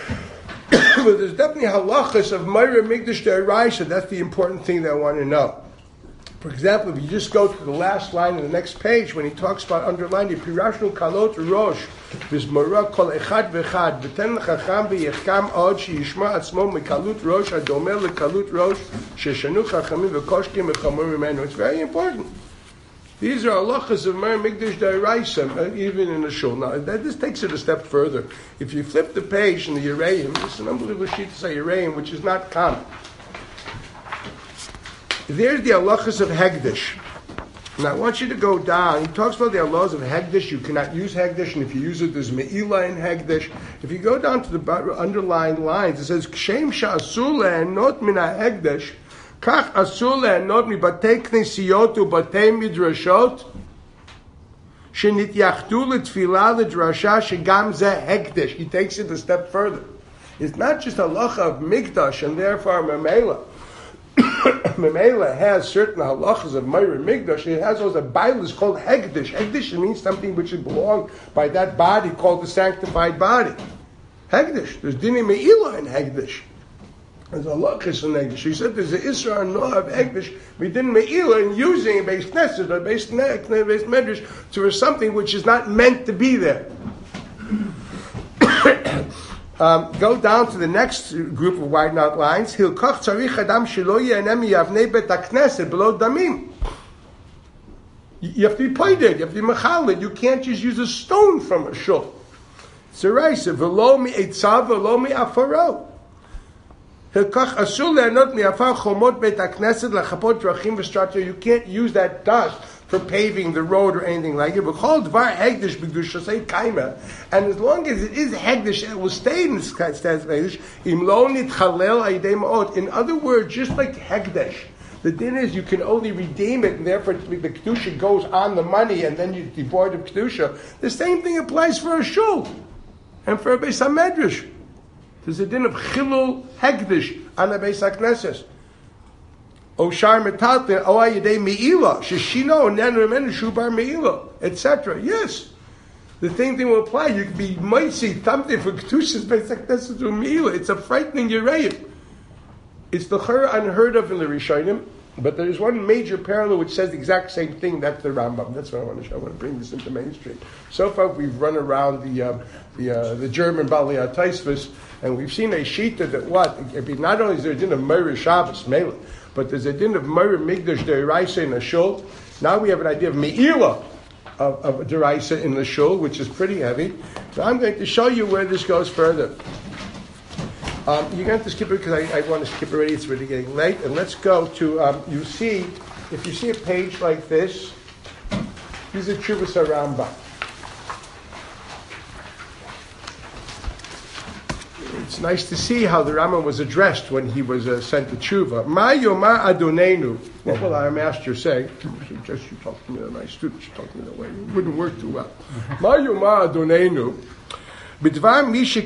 But there's definitely halachas of Moira Migdash D'Oraisa. That's the important thing that I want to know. For example, if you just go to the last line of the next page, when he talks about underlining Pirashnu Kalot Rosh, this Moira Kol Echad V'Echad, V'ten L'Chacham V'Yechkam Od She'yishma Atzmo Mekalut Rosh Adomel L'Kalut Rosh She'shanu Chachamim V'Koshkim V'Chomer Mimenu. It's very important. These are halachas of Moira Migdash D'Oraisa, even in the shul. Now, that, this takes it a step further. If you flip the page in the Yereim, it's an unbelievable sheet to say Yereim, which is not common. There's the halachas of Hegdish. And I want you to go down. He talks about the halachas of Hegdish. You cannot use Hegdish, and if you use it, there's Me'ilah in Hegdish. If you go down to the underlying lines, it says, Kshem sha'asur le'enot min ha'Hegdish, kach asur le'enot mi batei knesiyot u'batei midrashot, shenityachtu l'tfilah l'drasha shegam zeh Hegdish. He takes it a step further. It's not just halacha of Mikdash, and therefore Memela. Memela has certain halachas of Moira Migdash. It has also a bailis called Hegdish. Hegdish means something which is belonged by that body called the sanctified body. Hegdish. There's Dini Me'ilah in Hegdish. There's halachas in Hegdish. He said there's an Isra and Noah of Hegdish. We didn't Me'ilah in using a base Knesset or base base Medrash to something which is not meant to be there. Um, go down to the next group of wide outlines. Hilkoch tzarich adam shelo ye'enem yavnei bet hakneset below damim. You have to be poided. You have to be mechaled. You can't just use a stone from a shul. Zeraisa v'lo mi'etzav v'lo mi'afaro. Hilkoch asur le'anot mi'afar chomot bet hakneset lachapot drachim v'strata. You can't use that dust for paving the road or anything like it. But called Dvar Hegdish B'Kedusha say Kaima, and as long as it is Hegdish, it will stay in this stance of Hegdish. Im lo nitchalel aydei ma'ot. In other words, just like Hegdish, the din is you can only redeem it, and therefore the Kedusha goes on the money, and then you're devoid of Kedusha. The same thing applies for a shul and for a Beis HaMedrash. There's a din of Chilul Hegdish on a Beis HaKnesses. Oshar metaltin, oayidei meila, shishino, nenremen, shubar meila, et cetera. Yes. the same thing will apply. You could be Moitzi, Tamte for Kedushas Beis HaKnesses U'Meila. It's a frightening Yereim. It's the Chara unheard of in the Rishonim, but there is one major parallel which says the exact same thing. That's the Rambam. That's what I want to show. I want to bring this into mainstream. So far, we've run around the uh, the uh, the German Balei Taisvus, and we've seen a shita that what? Not only is there a din of Meir Shabbos, Mela, but there's a din of Meir Migdash Deraisa in a shul. Now we have an idea of Me'ila of, of Deraisa in the shul, which is pretty heavy. So I'm going to show you where this goes further. Um, you're going to skip it because I, I want to skip already. It's really getting late. And let's go to, um, you see, if you see a page like this, these are Tshuvas HaRambam. It's nice to see how the Rambam was addressed when he was uh, sent to Tshuva. Ma Yomar Adonenu. What will our master say? Just you talk to me, my students, you talk to me that way. It wouldn't work too well. Ma Yomar Adonenu. Now this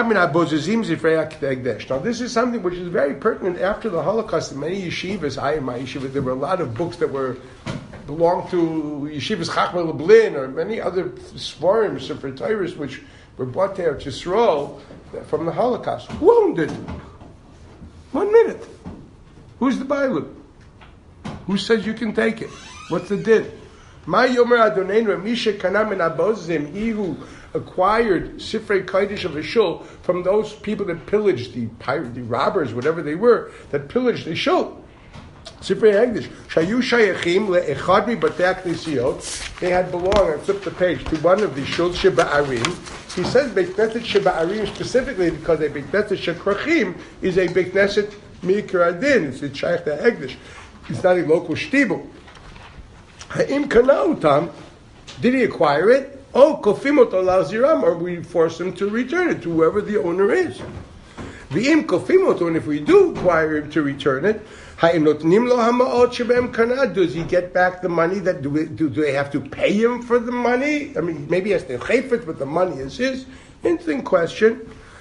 is something which is very pertinent after the Holocaust. In many yeshivas, I in my yeshiva, there were a lot of books that were belonged to yeshivas Chachma Lublin or many other svarim, Sefer Torahs, which were brought there to Yisrael from the Holocaust. Wounded. One minute. Who's the Bailu? Who says you can take it? What's the din? My Yomer Adonenu Misha Kanam and Abozim, he who acquired Sifrei Kodesh of a shul from those people that pillaged the pirate, the robbers, whatever they were, that pillaged the shul. Sifrei Hagdish. Shayu Shayachim le'echad mi batei haknisiyot. They had belonged, I flipped the page, to one of the shul Sheba'arim. He says Beit Knesset Sheba'arim specifically because a Beit Knesset Shekrachim is a Beit Knesset Mikra Adin. It's a Shaykh Hagdish. It's not a local shtibel. Ha'im kanautam, did he acquire it? Oh, kofimot ala ziram, or we force him to return it to whoever the owner is. V'im kofimot, and if we do acquire him to return it, ha'im notnim lo hama'ot shebem kana, does he get back the money? That do, we, do, do they have to pay him for the money? I mean, maybe he has to chayfet, but the money is his. Interesting question.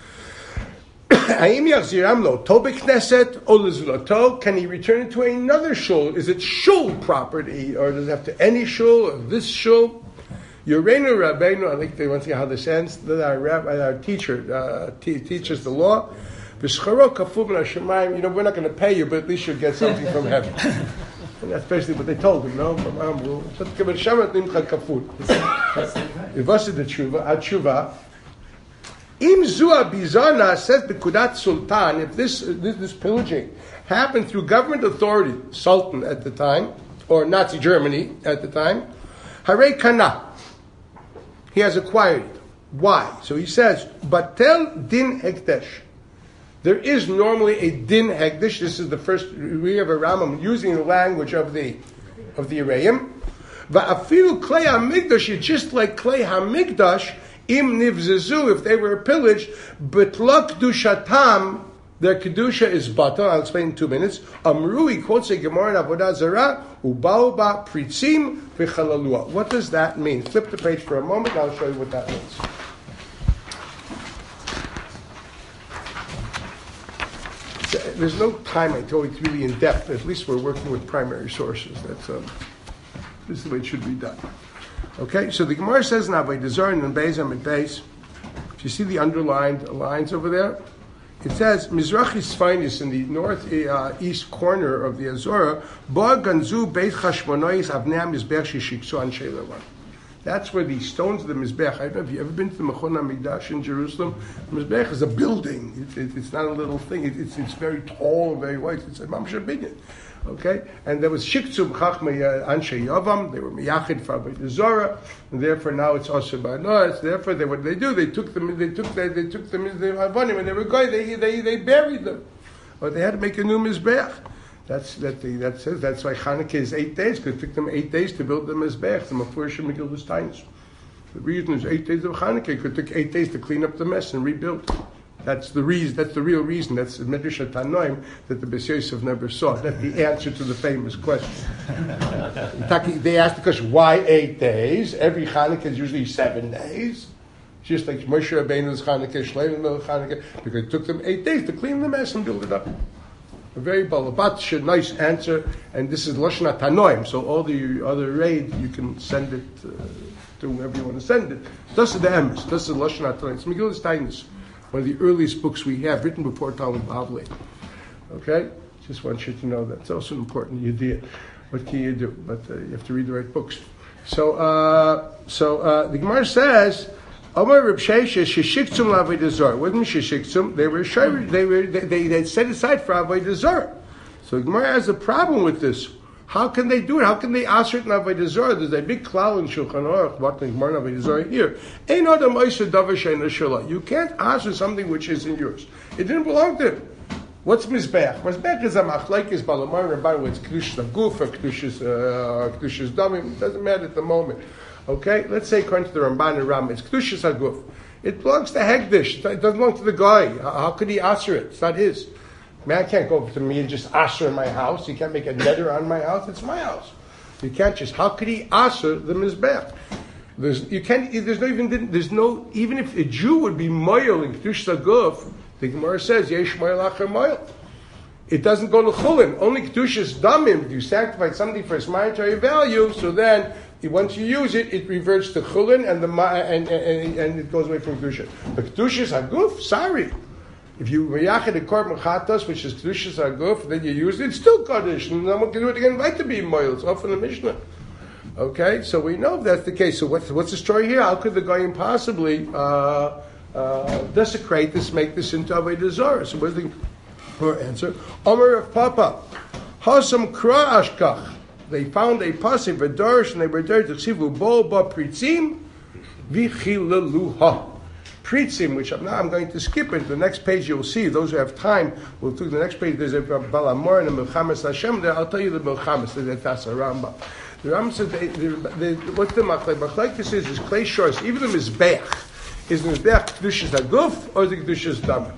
Ha'im yachziram lo tobek knesset o lezulato, can he return it to another shul? Is it shul property, or does it have to any shul, or this shul? Yoreinu Rabbeinu, I think they want to see how this ends. That our, rabbi, our teacher uh, te- teaches the law. V'scharo kafu b'na shemayim. You know, we're not going to pay you, but at least you'll get something from heaven. And that's basically what they told him. No, from Amru. Ivasi the tshuva, atshuva. Im zu abizana says the kudat sultan. If this, this this pillaging happened through government authority, Sultan at the time, or Nazi Germany at the time, Hare kana. He has acquired it. Why? So he says, Batel din hekdesh. There is normally a din hekdesh. This is the first we have a Rambam using the language of the of the Araim. Va'afilu klei hamikdash, it's just like klei hamikdash, im nivzezu, if they were pillaged, betlak dushatam, their kedusha is batal. I'll explain in two minutes. Amru, he quotes a Gemara in Avodah Zarah, ubao ba pritzim v'chalalua. What does that mean? Flip the page for a moment, and I'll show you what that means. There's no time I go it's really in depth. At least we're working with primary sources. That's um, this is the way it should be done. Okay, so the Gemara says now by Dezarin and Beis and Beis. If you see the underlined lines over there, it says Mizrachi Sfainis in the northeast uh, east corner of the Azora. Ba ganzu Beit Chashmonois Avnei Mizbech Shishiksu Anshei Levan. That's where the stones of the Mizbech. I don't know if you've ever been to the Mechon HaMikdash in Jerusalem. The Mizbech is a building. It, it, it's not a little thing. It, it's it's very tall, very white. It's a Mamsha Binyan. Okay? And there was Shiktsum Chachmei Anshei Yavam. They were Miyachid for the Zora. And therefore now it's also Ba'anoah. Therefore, they, what did they do? They took them, they took they, they took them, they Avanim, and they were going, they, they, they buried them. But they had to make a new Mizbech. That's that the, that says that's why Hanukkah is eight days, because it took them eight days to build the Mizbech, the Mefurish and Megillah Tainis. The reason is eight days of Hanukkah, because it took eight days to clean up the mess and rebuild. That's the reason. That's the real reason. That's the Medrash Tanoim that the Beis Yosef never saw. That's the answer to the famous question. They asked the question, why eight days? Every Hanukkah is usually seven days. Just like Moshe Rabbeinu's Hanukkah, Shlomo Hanukkah, because it took them eight days to clean the mess and build it up. A very balabat, nice answer, and this is Lashon Tanoim. So all the other raid, you can send it uh, to whoever you want to send it. Das is the emes. Das is Lashon HaTorah. It's Megillas Taanis, one of the earliest books we have, written before Talmud Bavli. Okay? Just want you to know that. It's also an important idea. What can you do? But uh, you have to read the right books. So, uh, so uh, the Gemara says, Omar Reb Sheshes sheshiktzum la'avodah zarah. What means sheshiktzum? They were they were they they, they set aside for avodah zarah. So the Gemara has a problem with this. How can they do it? How can they ask it in avodah zarah? There's a big klal in Shulchan Aruch about the Gemara in avodah zarah here. Ein adam oiseh davar she'eino shelo. You can't ask for something which isn't yours. It didn't belong to him. What's Mizbeach? Mizbeach is a machlekes balamar and rabbanim. It's kedushas aguf or kedushas uh, kedushas damim. It doesn't matter at the moment. Okay, let's say according to the Ramban and Ram, it's kedushas aguf. It belongs to Hegdish. It doesn't belong to the guy. How could he answer it? It's not his. Man can't go to me and just answer in my house. He can't make a neder on my house. It's my house. You can't just. How could he answer the Mizbeach? There's you can't. There's no even. There's no even if a Jew would be moyel in kedushas aguf. The Gemara says, Yesh moyel acher moyel. It doesn't go to chulin. Only kedushas damim. If you sacrifice something for its monetary value, so then once you use it, it reverts to chulin and the and and, and it goes away from kedusha. But kedushas aguf, sorry. If you meyached a korban chatas, which is kedushas aguf, then you use it, it's still kaddish, and no one can do it again. Right to be moyel. It's off in the Mishnah. Okay, so we know that's the case. So what's what's the story here? How could the guy possibly Uh, Uh, desecrate this, make this into avodah zarah? So where's the answer? Omer of Papa, Hasam Kra Ashkach. They found a pasuk v'darish, and they were there to chivu bo ba pritzim v'chilaluha. Pritzim, which I'm now I'm going to skip it. The next page you'll see. Those who have time, we'll do the next page. There's a Balamor and a Milchames Hashem there. I'll tell you the Milchames. There's a Tasa Rambam. The Rambam said they, they, they, what the Machlek Machlekes is is clay shores. Even the Mizbeach. Is the Mizbeach kedushas aguf or is it kedushas damim?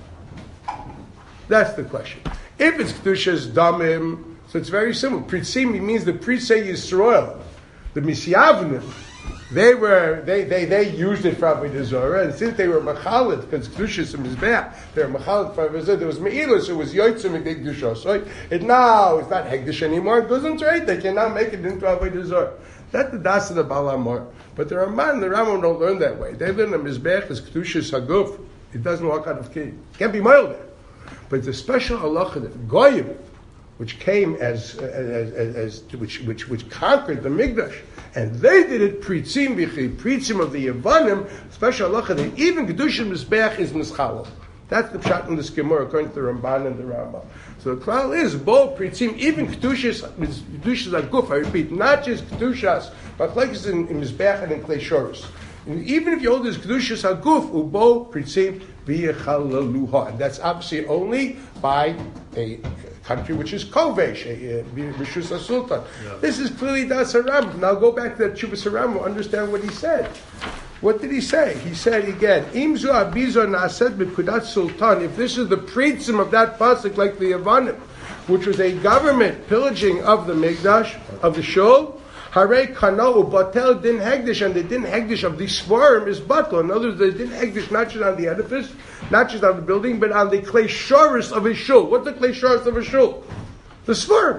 That's the question. If it's kedushas damim, so it's very simple. Pritzim means the Pritzei Yisrael, the Misyavnim. They were they they they used it for avodah zarah, and since they were machalid because kedushas and Mizbeach, they were machalid for avodah zarah. There was meilus, it was yotzim and kedusha. So it now it's not hegdish anymore. It doesn't trade. They can now make it into avodah zarah. That's the das of the Balamor. But the Ramban and the Rambam don't learn that way. They learn the Mizbeach is kedushas haguf. It doesn't walk out of key. It can't be mild there. But the special halacha that Goyim, which came as as, as, as which which which conquered the Mikdash, and they did it pritzim b'chi pritzim of the Yevanim. Special halacha that even kedushas Mizbeach is mischalal. That's the pshat in the Gemara according to the Ramban and the Rambam. So the klal is bo pritzim, even kedushas kedushas aguf. I repeat, not just kedushas, but like it's in, in Mizbeach and in klei shoros. And even if you hold this kedushas aguf, ubo pritzim v'yechalaluha, and that's obviously only by a country which is kovesh, a rishus sultan. This is clearly das haram. Now go back to that Chuvas Haram. Understand what he said. What did he say? He said again, Imzu abizo na'ased b'kudat sultan. If this is the pritzim of that pasuk, like the Yevanim, which was a government pillaging of the Mikdash, of the Shul, Hare kanau batel din hegdish, and the din hegdish of the swarm is batel. In other words, the din hegdish not just on the edifice, not just on the building, but on the klei shoris of a shul. What's the klei shoris of a shul? The swarm.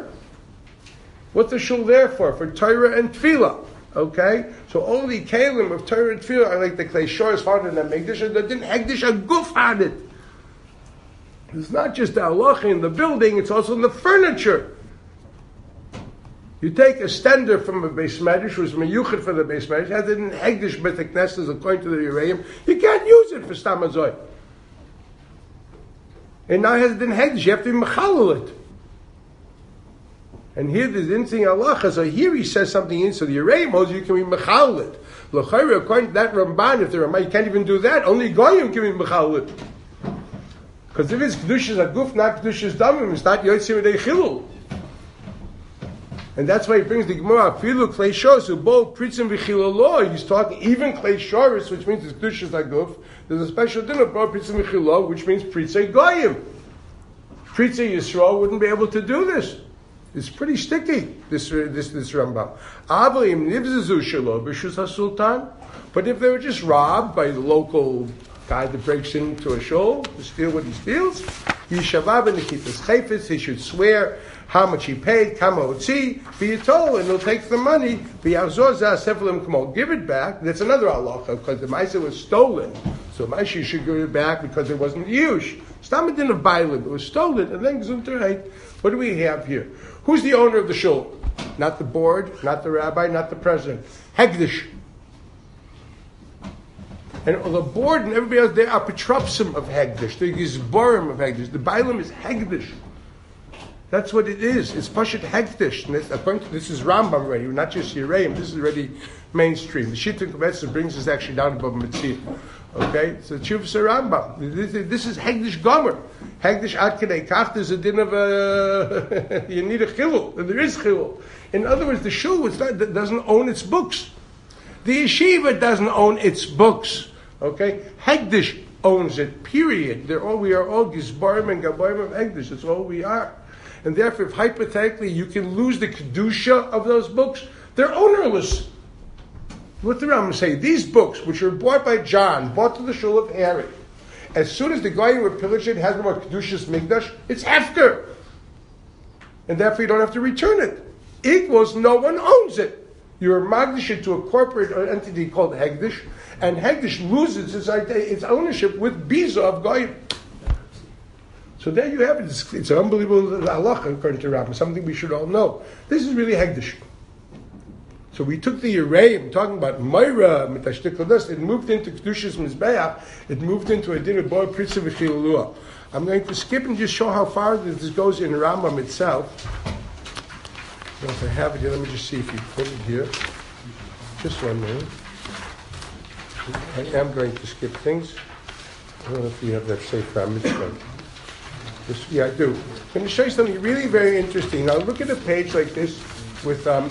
What's the shul there for? For Torah and Tefillah. Okay, so all the kalim of Torah and Tefillah are like the klei shoris found in the Mikdash, and the din hegdish a guf on it. It's not just the halacha in the building; it's also in the furniture. You take a stender from a Beis Medrash, which was meyuchad for the Beis Medrash, has it in hegdish b'tei knesses according to the Yereim. You can't use it for stam hazoy. And now it has it in hegdish. You have to be mechalel it. And here there's interesting halacha. So here he says something in. So the Yereim holds you can be mechalel it. L'chayre, according to that Ramban, if the Ramban you can't even do that. Only goyim can be mechalel it. Because if it's kedushas aguf, not kedushas damim, it's not yotzim v'dei chilul. And that's why he brings the Gemara, Filu Klei Shoris, who both Pritzim V'chilolo. He's talking even Klei Shoris, which means it's Kedushas Aguf. There's a special dinner about Pritzim V'chilolo, which means Pritzei Goyim. Pritzei Yisrael wouldn't be able to do this. It's pretty sticky, this this this Rambam. Avlim Nibzazu Shelo B'Shus HaSultan. But if they were just robbed by the local guy that breaks into a shul to steal what he steals, Yishavav and Nikitas Chayfetz, he should swear how much he paid, kama otzi, v'yitol, and he'll take the money, v'yachzor zeh sefilim kamo, give it back. That's another halacha, because the ma'aseh was stolen. So ma'aseh should give it back because it wasn't yush. Stam din of bailim, it was stolen, and then gzunterheit. What do we have here? Who's the owner of the shul? Not the board, not the rabbi, not the president. Hegdish. And the board and everybody else, they are patropsim of Hegdish. They're gizborim of Hegdish. The Bailam is Hegdish. That's what it is. It's Pashat Hegdish. And it's, according to, this is Rambam already, not just Yereim. This is already mainstream. The Shittim Kvetzer brings us actually down above Mitzvah. Okay? So Chuvas Rambam. This, this is Hegdish Gomer. Hegdish Ad Kedei Kach, there's a din of a, you need a chilul. And there is chilul. In other words, the shul was not, doesn't own its books. The yeshiva doesn't own its books. Okay? Hegdish owns it, period. They're all, we are all gizbarim and gabarim of Hegdish. That's all we are. And therefore, if hypothetically you can lose the kedusha of those books, they're ownerless. What the Rambam say? These books, which were bought by John, bought to the shul of Harry, as soon as the guy who pillaged it has no more kedushas migdash, it's hefker. And therefore you don't have to return it. Equals no one owns it. You're magdish it to a corporate entity called Hegdish, and Hegdish loses its, its ownership with Biza of Goyim. So there you have it. It's, it's an unbelievable halacha according to Rambam, something we should all know. This is really Hegdish. So we took the Yereim, talking about Moira, Mitashtikladus, it moved into Kedushas Mizbeach, it moved into a din of Boa Pritza V'chilulua. I'm going to skip and just show how far this goes in Rambam itself. Well, if I have it here, let me just see if you put it here. Just one minute. I am going to skip things. I don't know if you have that safe mitzvah. Just, yeah, I do. I'm going to show you something really very interesting. Now look at a page like this with, um,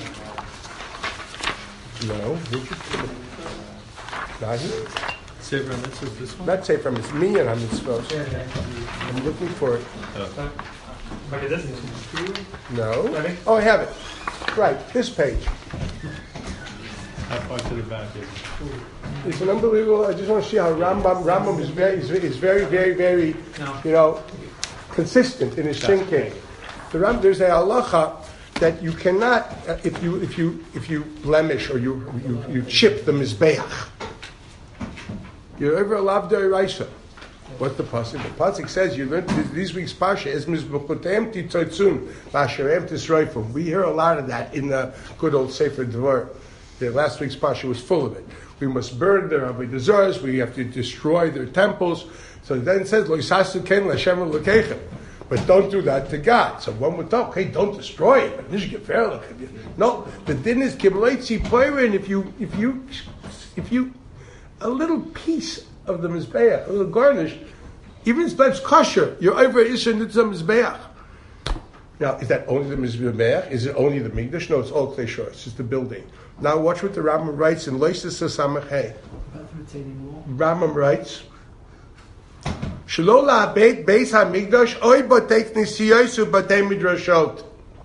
no, where'd you put it? Not here? Sefer Mitzvah is this one? Not Sefer Mitzvah, me and Mitzvah. I'm looking for it. Oh. But it doesn't. No. Oh, I have it. Right, this page. How far to the back is it? It's an unbelievable. I just want to see how Rambam Rambam is very is, is very very very No. you know consistent in his thinking. The Ram, there's a halacha that you cannot uh, if you if you if you blemish or you you, you chip the mizbeach. You're over a lav d'oraisa. What's the pasuk? The pasuk says you learned this, this week's parsha is mizbechotem titzotzun v'asherem tisroifum. We hear a lot of that in the good old Sefer Dvar. The last week's parsha was full of it. We must burn their avodah zarahs. We have to destroy their temples. So then it says lo yisasu ken l'Hashem l'keichem. But don't do that to God. So one would talk, hey, don't destroy it. But this is no. The din is kibbeletzi poira, and if you if you if you a little piece of the mizbeach, a little garnish, even if it's kosher, you're over isha nitzah mizbeach. Now, is that only the mizbeach? Is it only the mikdash? No, it's all klei shor. It's just the building. Now, watch what the Rambam writes in Loisas Samach Hey. Rambam writes, "Shelo la'abed beis hamikdash oy batei knisiyos u'batei midrashot."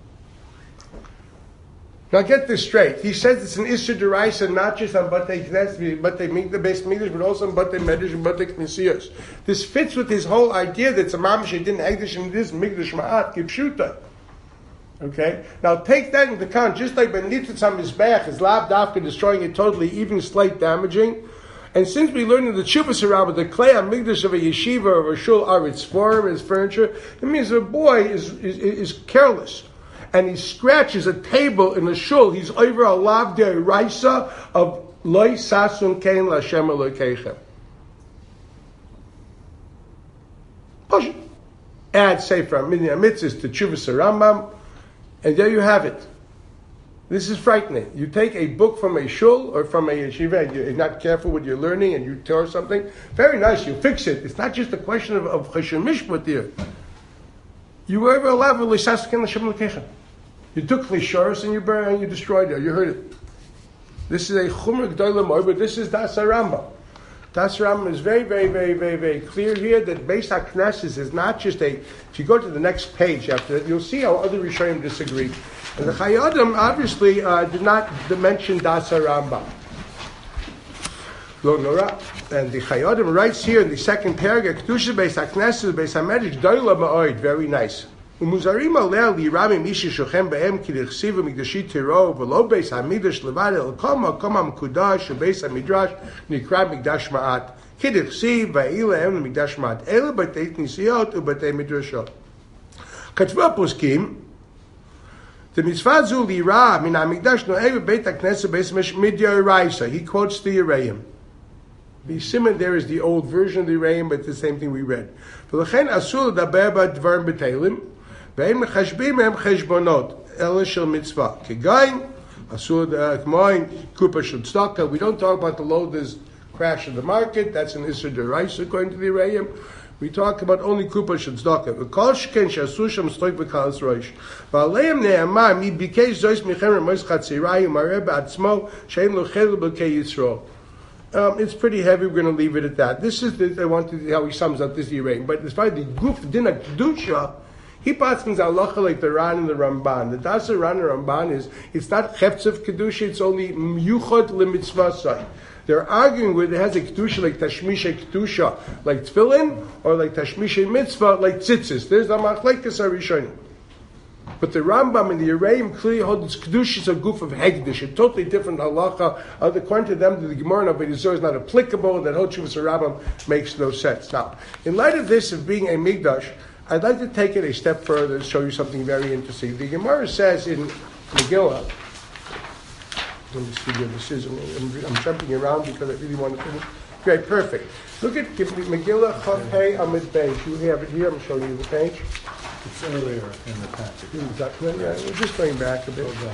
Now get this straight. He says it's an Isser D'Oraisa, not just on Batei Knesset, Batei Mikdash, Beis Mikdash, but also on Batei Medrash and Batei Knesiyos. This fits with his whole idea that it's a Mamash didn't Hegdish and this Mikdash Ma'at Kipshuta. Okay? Now take that into account, just like when Nitzitz HaMizbeach is lav dafka destroying it totally, even slight damaging. And since we learned in the Chuvas Rabbah the clay on Mikdash of a yeshiva or of a shul are its form, its furniture, it means a boy is, is, is careless. And he scratches a table in a shul, he's over a lav d'oraisa of loy sasun kein l'Hashem Elokeichem. Push it. Add Sefer Minyam Mitzvahs to Chuvas Rambam, and there you have it. This is frightening. You take a book from a shul or from a yeshiva and you're not careful with your learning and you tear something, very nice, you fix it. It's not just a question of, of Cheshem Mishpat here. You were over a level, loy sasun kein l'Hashem Elokeichem. You took Lisharis and you burned and you destroyed it. You heard it. This is a Chumra G'dayla Moed, but this is Das Rambam. Das Rambam is very, very, very, very, very clear here that Beis HaKnesses is not just a. If you go to the next page after that, you'll see how other Rishonim disagree. And the Chayadim obviously uh, did not mention Das Rambam. Lo Nora. And the Chayadim writes here in the second paragraph, Kedusha Beis HaKnesses, Beis HaMedrash, G'dayla Moed. Very nice. ומוזרים עליה ליראה ממי ששוכן בהם כי דכסיבו מקדשי תירו ולא בייס המקדש לבד אלא כל מקום המקודש שבייס המדרש נקרא מקדש מעט כי דכסיב ואילו הם למקדש מעט אלה בתי כנסיות ובתי מדרשות. כתבו הפוסקים the זו ליראה מן המקדש נוהג בבית הכנסת בייס מדרייסה. He quotes the Yereim. The simon there is the old version of the Yereim, but it's the same thing we read. ולכן אסור לדבר בדברים בטלים והם מחשבים מהם חשבונות אלה של מצווה כגין אסור כמוין קופה של צדקה. We don't talk about the low crash of the market, that's an Isser Deraisa according to the Yereim. We talk about only kupa shel tzedakah. V'kol sheken she'asu shem stoik b'kalas roish. V'aleim ne'amar mi bikei zois michem remois chatzirayim mareh ba'atzmo she'en lo chel b'kei Yisrael. Um, it's pretty heavy. We're going to leave it at that. This is the, I want to how he sums up this Yereim. But as far as the guf dinah kedusha, he paskins halacha like the Ran and the Ramban. The Dasa Ran and Ramban is it's not cheftzef kedusha. It's only miyuchot lemitzvah side. They're arguing whether it has a kedusha like tashmisha kedusha, like tefillin, or like tashmisha mitzvah, like tzitzis. There's the machlekes harishonim. But the Rambam and the Yereim clearly hold its kedusha is a goof of hegdish, a totally different halacha. According to them, the Gemara of Avodah Zarah is not applicable, and that whole Shuvas Rambam makes no sense. Now, in light of this of being a migdash, I'd like to take it a step further and show you something very interesting. The Gemara says in Megillah. Let me see where this is. I'm, I'm jumping around because I really want to finish. Great, perfect. Look at give me Megillah Chafei Amid Beis. You have it here. I'm showing you the page. It's earlier in the package. Exactly. Yeah, we're just going back a bit. Go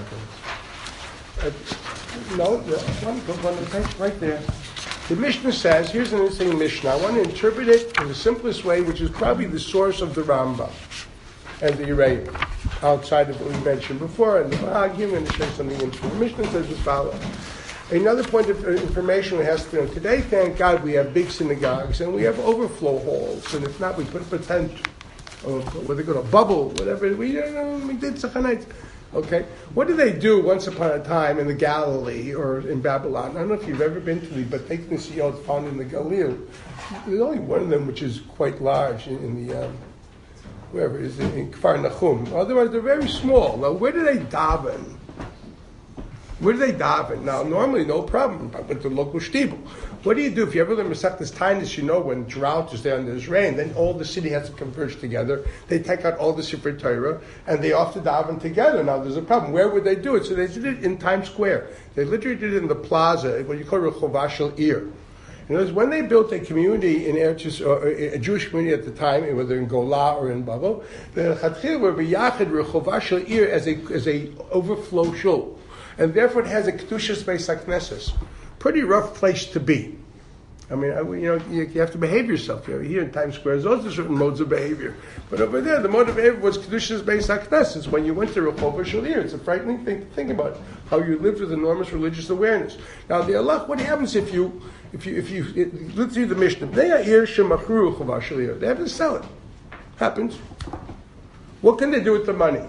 Uh, no, no, one, go on the page right there. The Mishnah says, here's an interesting Mishnah. I want to interpret it in the simplest way, which is probably the source of the Rambam and the Yereim, outside of what we mentioned before. And the Bahagi, I'm going to show you something interesting. The Mishnah says as follows. Another point of information we have to know. Today, thank God, we have big synagogues and we have overflow halls. And if not, we put a tent, or what they call a bubble, whatever. We, you know, we did Tzachanites. Okay, what do they do once upon a time in the Galilee or in Babylon? I don't know if you've ever been to the Beit Knesiyot found in the Galilee. There's only one of them which is quite large in, in the um, wherever it is in Kfar Nachum. Otherwise, they're very small. Now, where do they daven? Where do they daven? Now, normally, no problem, but with the local shtibel. What do you do if you ever learn Masechtas Taanis? You know when drought is there and there's rain, then all the city has to converge together. They take out all the Sefer Torah and they have to daven together. Now, there's a problem. Where would they do it? So they did it in Times Square. They literally did it in the plaza, what you call Rechova Shel Ir. In other words, when they built a community in Eretz, or a Jewish community at the time, whether in Gola or in Babel, the Chatchil were b'yachid Rechova Shel Ir as a as a overflow shul, and therefore it has a kedushas Beis HaKnesses. Pretty rough place to be. I mean, you know, you, you have to behave yourself. You know, here in Times Square, there's also certain modes of behavior. But over there, the mode of behavior was Kedushas Beis HaKnesses. When you went to Rechova Shel Ir, it's a frightening thing to think about, how you lived with enormous religious awareness. Now, the Allah, what happens if you, if you, if you, it, let's read the Mishnah. They are Ir Shemachru Rechova Shel Ir. They have to sell it. Happens. What can they do with the money?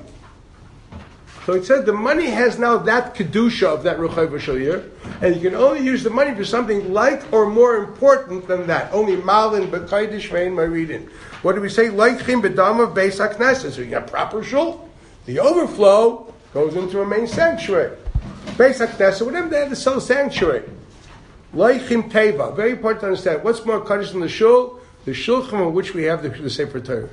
So it says the money has now that kedusha of that Rechova Shel Ir, and you can only use the money for something like or more important than that. Only malin b'kaidish vein maridin. What do we say? Like chim b'damav Beis HaKnesses. So you have proper shul. The overflow goes into a main sanctuary. Beis HaKnesses, whatever they had to sell a sanctuary. Like chim teva. Very important to understand. What's more kaddish than the shul? The shulchan on which we have the, the Sefer Torah.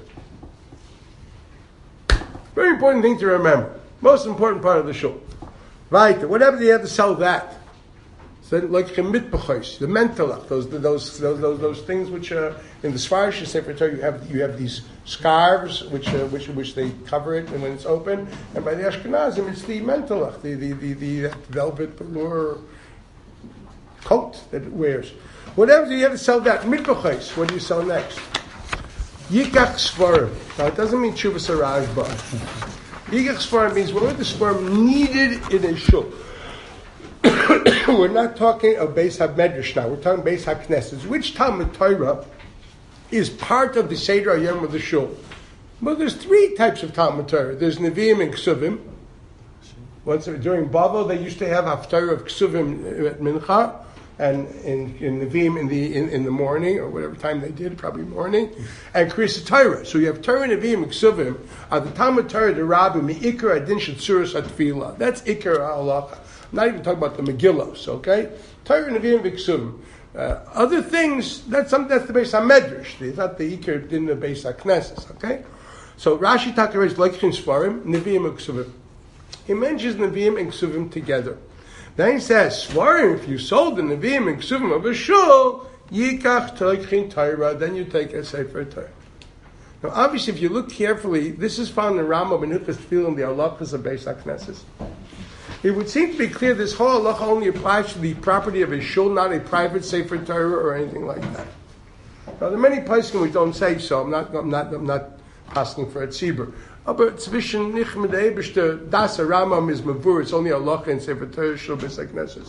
Very important thing to remember. Most important part of the shul. Right, whatever they have to sell that. So like chemitbachos, the mentalach, those those those those those things which uh, in the Svarish Sefer Torah you have you have these scarves which uh, which which they cover it and when it's open, and by the Ashkenazim it's the mentalach, the the the, the velvet velour coat that it wears. Whatever you have to sell that mitbachos. What do you sell next? Yikach svarim. Now it doesn't mean Chuvas Arashba. Yigach Sfarim means what are the Sfarim needed in a shul? We're not talking of Beis HaMedrash now. We're talking Beis HaKnesses. Which Talmud Torah is part of the Seder Hayom of the shul? Well, there's three types of Talmud Torah. There's Nevi'im and Ksuvim. Once during Babel, they used to have Haftarah of Ksuvim at Mincha. and in, in Nevi'im in the in, in the morning or whatever time they did, probably morning, and Kriyas Torah. So you have Torah, Nevi'im, and Ksuvim. At the Talmud Torah, the Rabbi Meikar Adin Shetzuras Atfila. That's Ikar Halacha. I'm not even talking about the Megillos. Okay, Torah, Nevi'im, and Ksuvim. Uh, other things, that's something that's the base on Medrash. It's not the Ikar in the base on Knesset. Okay, so Rashi Takar is Lekhin Svarim, Nevi'im, and Ksuvim. He mentions Nevi'im and Ksuvim together. Then he says, Svarim, if you sold the Nevi'im and Ksuvim of a shul, Yikach Toichin Torah, then you take a Sefer Torah. Now, obviously, if you look carefully, this is found in Rambam and Hilchos Tefillin, the halachas of Beis HaKnesses. It would seem to be clear this whole halacha only applies to the property of a shul, not a private Sefer Torah or anything like that. Now, there are many places we don't say so. I'm not, I'm not, I'm not asking for a tzibur. Aber zwischen nicht mit der Eberste, das Rambam is mavur, it's only a halacha in Sefer Torah shul Beis HaKnesses.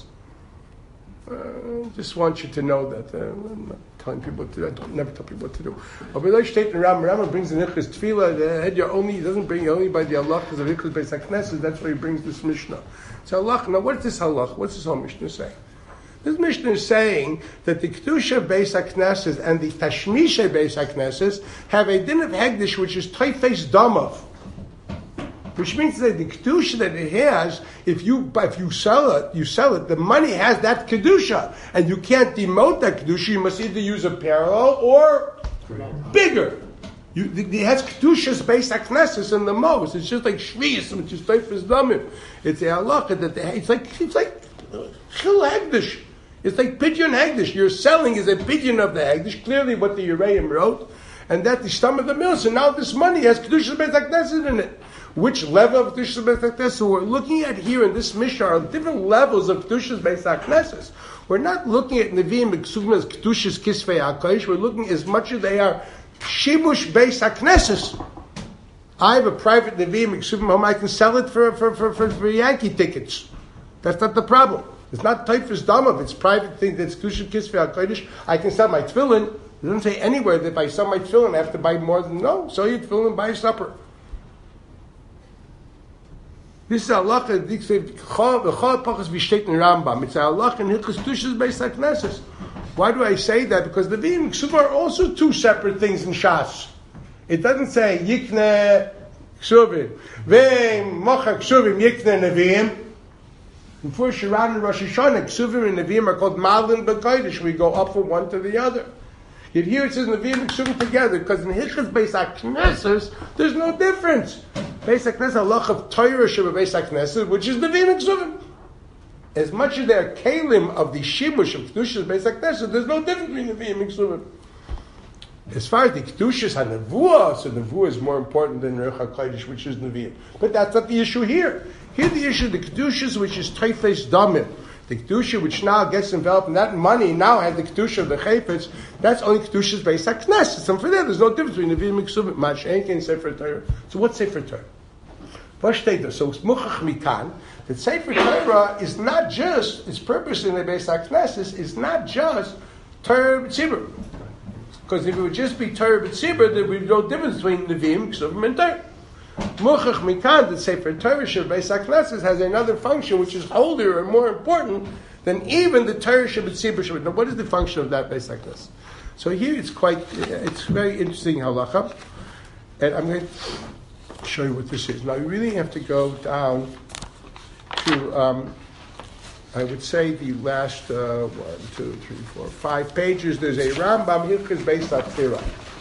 Uh, just want you to know that. Uh, I'm not telling people what to do. I don't never tell people what to do. But the state in Rambam, Rambam brings the Hilchos Tefillah. The head only he doesn't bring it only by the halachas of Hilchos Beis HaKnesses. That's why he brings this Mishnah. So halach. Now, what's this halach? What's this whole Mishnah saying? This Mishnah is saying that the Kedusha Beis HaKnesses and the Tashmisha Beis HaKnesses have a din of Hegdish which is Teifes Damav. Which means that the kedusha that it has, if you if you sell it, you sell it. The money has that kedusha, and you can't demote that kedusha. You must either use a parallel or bigger. You, it has kedushas Beis HaKnesses in the most. It's just like shvius, which is teifes damim. It's a halacha that they, it's like it's like chil hegdish. It's like pidyon hegdish. You're selling is a pidyon of the hegdish. Clearly, what the Yereim wrote, and that the stam of the mill. So now this money has kedushas Beis HaKnesses in it. Which level of Kedushas Beis HaKnesses? So we're looking at here in this Mishnah are different levels of Kedushas Beis HaKnesses. We're not looking at Nevi'im and Ksuvim as Kedushas Kisvei HaKodesh. We're looking as much as they are Shibush Beis HaKnesses. I have a private Nevi'im and Ksuvim home. I can sell it for, for, for, for, for Yankee tickets. That's not the problem. It's not Teifes Damav. It's private thing that's Kedushas Kisvei HaKodesh. I can sell my tefillin. It doesn't say anywhere that if I sell my tefillin, I have to buy more than, no, sell your tefillin and buy a supper. This is a halacha. The chol pachas v'shteit in Rambam. It's a halacha in Hilchos Kedushas Beis HaKnesses. Why do I say that? Because the Nevi'im and Ksuvim are also two separate things in Shas. It doesn't say Yikne Ksuvim, Ve'im Mocha Ksuvim Yikne Nevi'im. Before Shiran and Rosh Hashanah, Ksuvim and Nevi'im are called Malin B'Kodesh. We go up from one to the other. Yet here it says Nevi'im and Ksuvim together, because in Hilchos Beis HaKnesses, there's no difference. Beis HaKnesses, halach of Torah Sheba Beis HaKnesses, which is Nevi'im and Ksuvim. As much as they are kalim of the shibush of Kedushas Beis HaKnesses, there's no difference between Nevi'im and Ksuvim. As far as the Kedushas HaNevuah, so Nevuah is more important than Ruach HaKodesh, which is Nevi'im. But that's not the issue here. Here the issue is the Kedushas, which is Teifes Damim. The Kedusha, which now gets enveloped in that money, now has the Kedusha of the Chayfetz, that's only Kedusha's Beis HaKnesses. And for that, there's no difference between Nevi'im and Ksuvim. Mash Enkin, Sefer Torah. So what's Sefer Torah? So it's Muchach Mikan, that Sefer Torah is not just, its purpose in the Beis HaKnesses is not just Torah B'tzibur. Because if it would just be Torah B'tzibur, there would be no difference between Nevi'im, Ksuvim, and Torah. Muchach Mikan, that Sefer Torah Shel Beis HaKnesses has another function which is holier and more important than even the Torah Shel B'tzibur. Now, what is the function of that Beis HaKnesses? So here it's quite, it's very interesting halacha, and I'm going to show you what this is. Now, you really have to go down to, um, I would say, the last uh, one, two, three, four, five pages. There's a Rambam Hilchos Beis HaTfirah.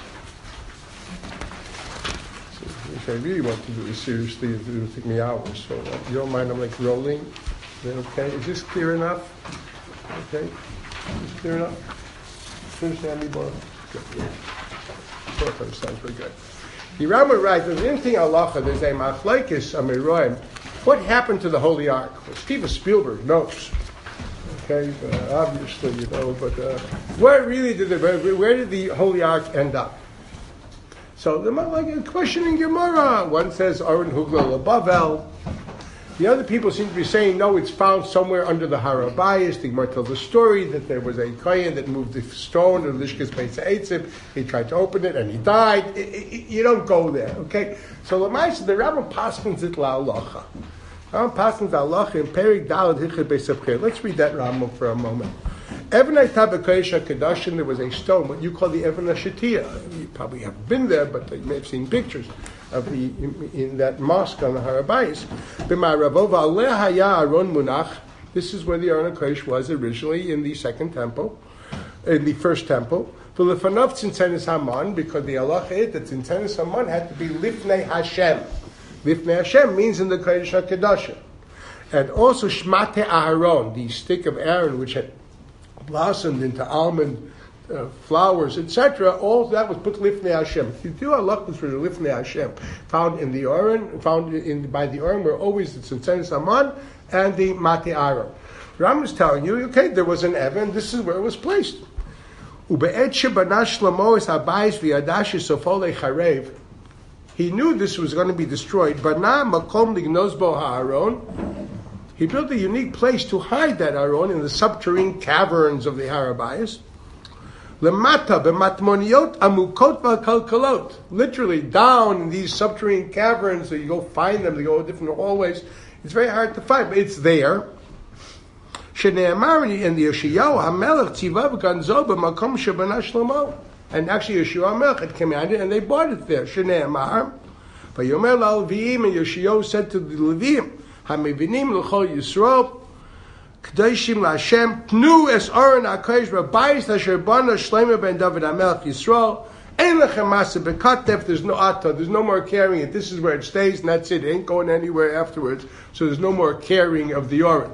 If I really want to do this seriously, it will take me hours. So uh, you don't mind I'm like rolling? Is that okay? Is this clear enough? Okay? Is this clear enough? Understand me more? Good. Yeah. So that sounds very good. The Rambam writes, there's anything halacha, there's a machlekes amiroim. What happened to the Holy Ark? Well, Steven Spielberg knows. Okay, uh, obviously, you know, but uh, where really did the where did the Holy Ark end up? So there might like a question in Gemara. One says Aron Hugla Bavel. The other people seem to be saying no, it's found somewhere under the Har Habayis. The Gemara tells the story that there was a kohen that moved the stone to the Lishkas Beis Eitzim. He tried to open it and he died. It, it, you don't go there, okay? So the Rambam paskins it la'alacha. Rambam paskins la'alacha in Perik Daled Hichad Beis Abchir. Let's read that Rambam for a moment. Evan Ha'tah B'Kodesh HaKadoshim, there was a stone, what you call the Evan HaShetiyah. You probably haven't been there, but you may have seen pictures of the in, in that mosque on the Har HaBayis. B'ma'aravo v'aleh haya aron munach. This is where the Aron HaKodesh was originally in the second temple, in the first temple. V'lefanav tzintzenes Haman, because the halacha is that tzintzenes Haman had to be lifnei Hashem. Lifnei Hashem means in the Kodesh HaKadoshim. And also Shmate Aharon, the stick of Aaron, which had blossomed into almond uh, flowers, et cetera. All that was put lifnei Hashem. If you do halachos for the lifnei Hashem, found in the Aron, found in by the Aron, were always the tzintzenes Haman and the Mate Aharon. Ram is telling you, okay, there was an Evan. This is where it was placed. Ube'et shebana Shlomo es habayis v'yadash sofo lecharev. He knew this was going to be destroyed. Bana makom lignoz bo ha'aron. He built a unique place to hide that Aron in the subterranean caverns of the Har HaBayis. Lemata b'matmoniot amukot v'kalkalot. Literally down in these subterranean caverns, so you go find them, they go different hallways. It's very hard to find, but it's there. Shne'amar in the Yoshiyahu HaMelech tzivav ganzo b'makom shebana Shlomo. And actually Yoshiyahu HaMelech had commanded, and they bought it there. Shne'amar. Vayomer la'Leviim, and Yoshiyahu said to the Leviim, Hamivinim l'chol Yisrael, K'doshim l'Hashem, Pnu es Aron HaKodesh b'bayis asher bana Shlomo ben David HaMelech Yisrael, Ein lechem masa b'katef, there's no atah, there's no more carrying it. This is where it stays, and that's it. It ain't going anywhere afterwards. So there's no more carrying of the Aron.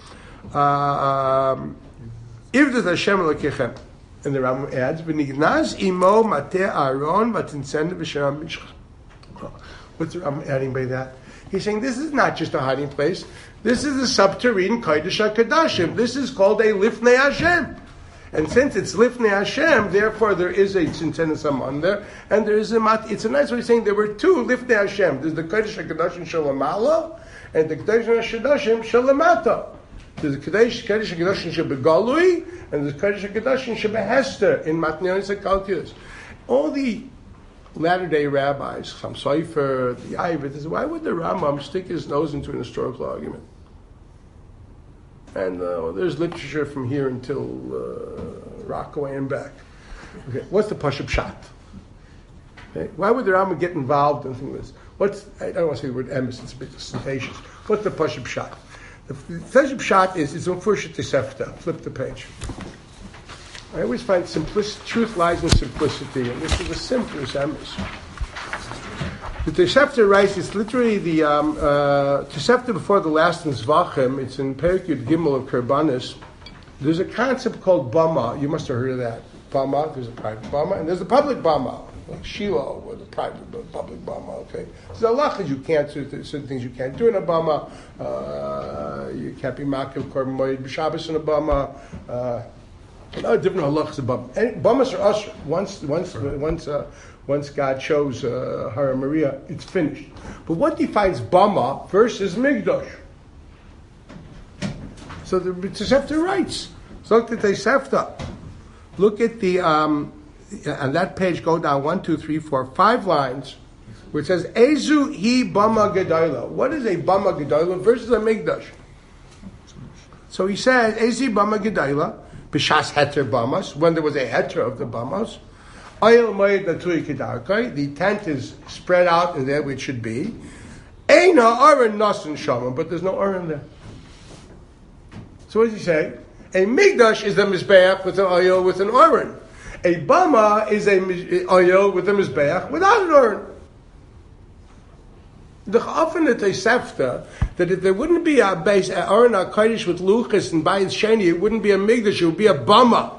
Ivdat Hashem l'kechem. And the Rambam adds, V'nignaz imo mateh Aron v'tinsen v'sheram mishcha. What's the Rambam adding by that? He's saying this is not just a hiding place. This is a subterranean Kodesh HaKadoshim. This is called a Lifnei Hashem. And since it's Lifnei Hashem, therefore there is a Tzintzenes Haman there, and there is a Mat. It's a nice way of saying there were two Lifnei Hashem. There's the Kodesh HaKadoshim Shalamala, and the Kodesh HaKadoshim Shalamata. There's the Kodesh HaKadoshim Shabegalui, and the Kodesh HaKadoshim Shabehester in Matnionis HaKalkius. All the latter-day rabbis, Chaim Sofer, the Ivrit, they say, why would the Rambam stick his nose into an historical argument? And uh, there's literature from here until uh, Rockaway and back. Okay, what's the Pashup Shot? Okay, why would the Rambam get involved in things like this? What's, I don't want to say the word emes, it's a bit ostentatious. What's the Pashup Shot? The Pashup Shot is, it's Mufurshit Tesefta. Flip the page. I always find simplicity, truth lies in simplicity, and this is the simplest emes. The Tosefta writes, it's literally the um, uh, Tosefta before the last in Zvachim. It's in Perek Yud Gimel of Kerbanis. There's a concept called Bama. You must have heard of that. Bama, there's a private Bama, and there's a public Bama, like Shiloh, or the private, the public Bama, okay? There's a lot that you can't, certain things you can't do in a Bama. Uh, you can't be Makil Korban Moed B'Shabbos in a Bama. Uh, No, different halachas about Bamas are usher. Once, once, once, uh, once God chose uh, Hara Maria, it's finished. But what defines Bama versus Migdosh? So the Tosefta writes. So look at the Tosefta. Look at the um, on that page. Go down one, two, three, four, five lines, where it says Ezu hi Bama Gedola. What is a Bama Gedola versus a Migdosh? So he says Ezu Bama Gedola. B'shas heter bamas, when there was a heter of the bamas. Oyel moed natui kedarkai, the tent is spread out in there where it should be. Eina aron nasan shaman, but there's no aron there. So what does he say? A migdash is a mizbeach with an oyel with an aron. A bama is a oyel with a mizbeach without an aron. The often the Tosefta that if there wouldn't be a base Aron HaKodesh with Luchas and Bayis Sheni, it wouldn't be a Migdash, it would be a Bama.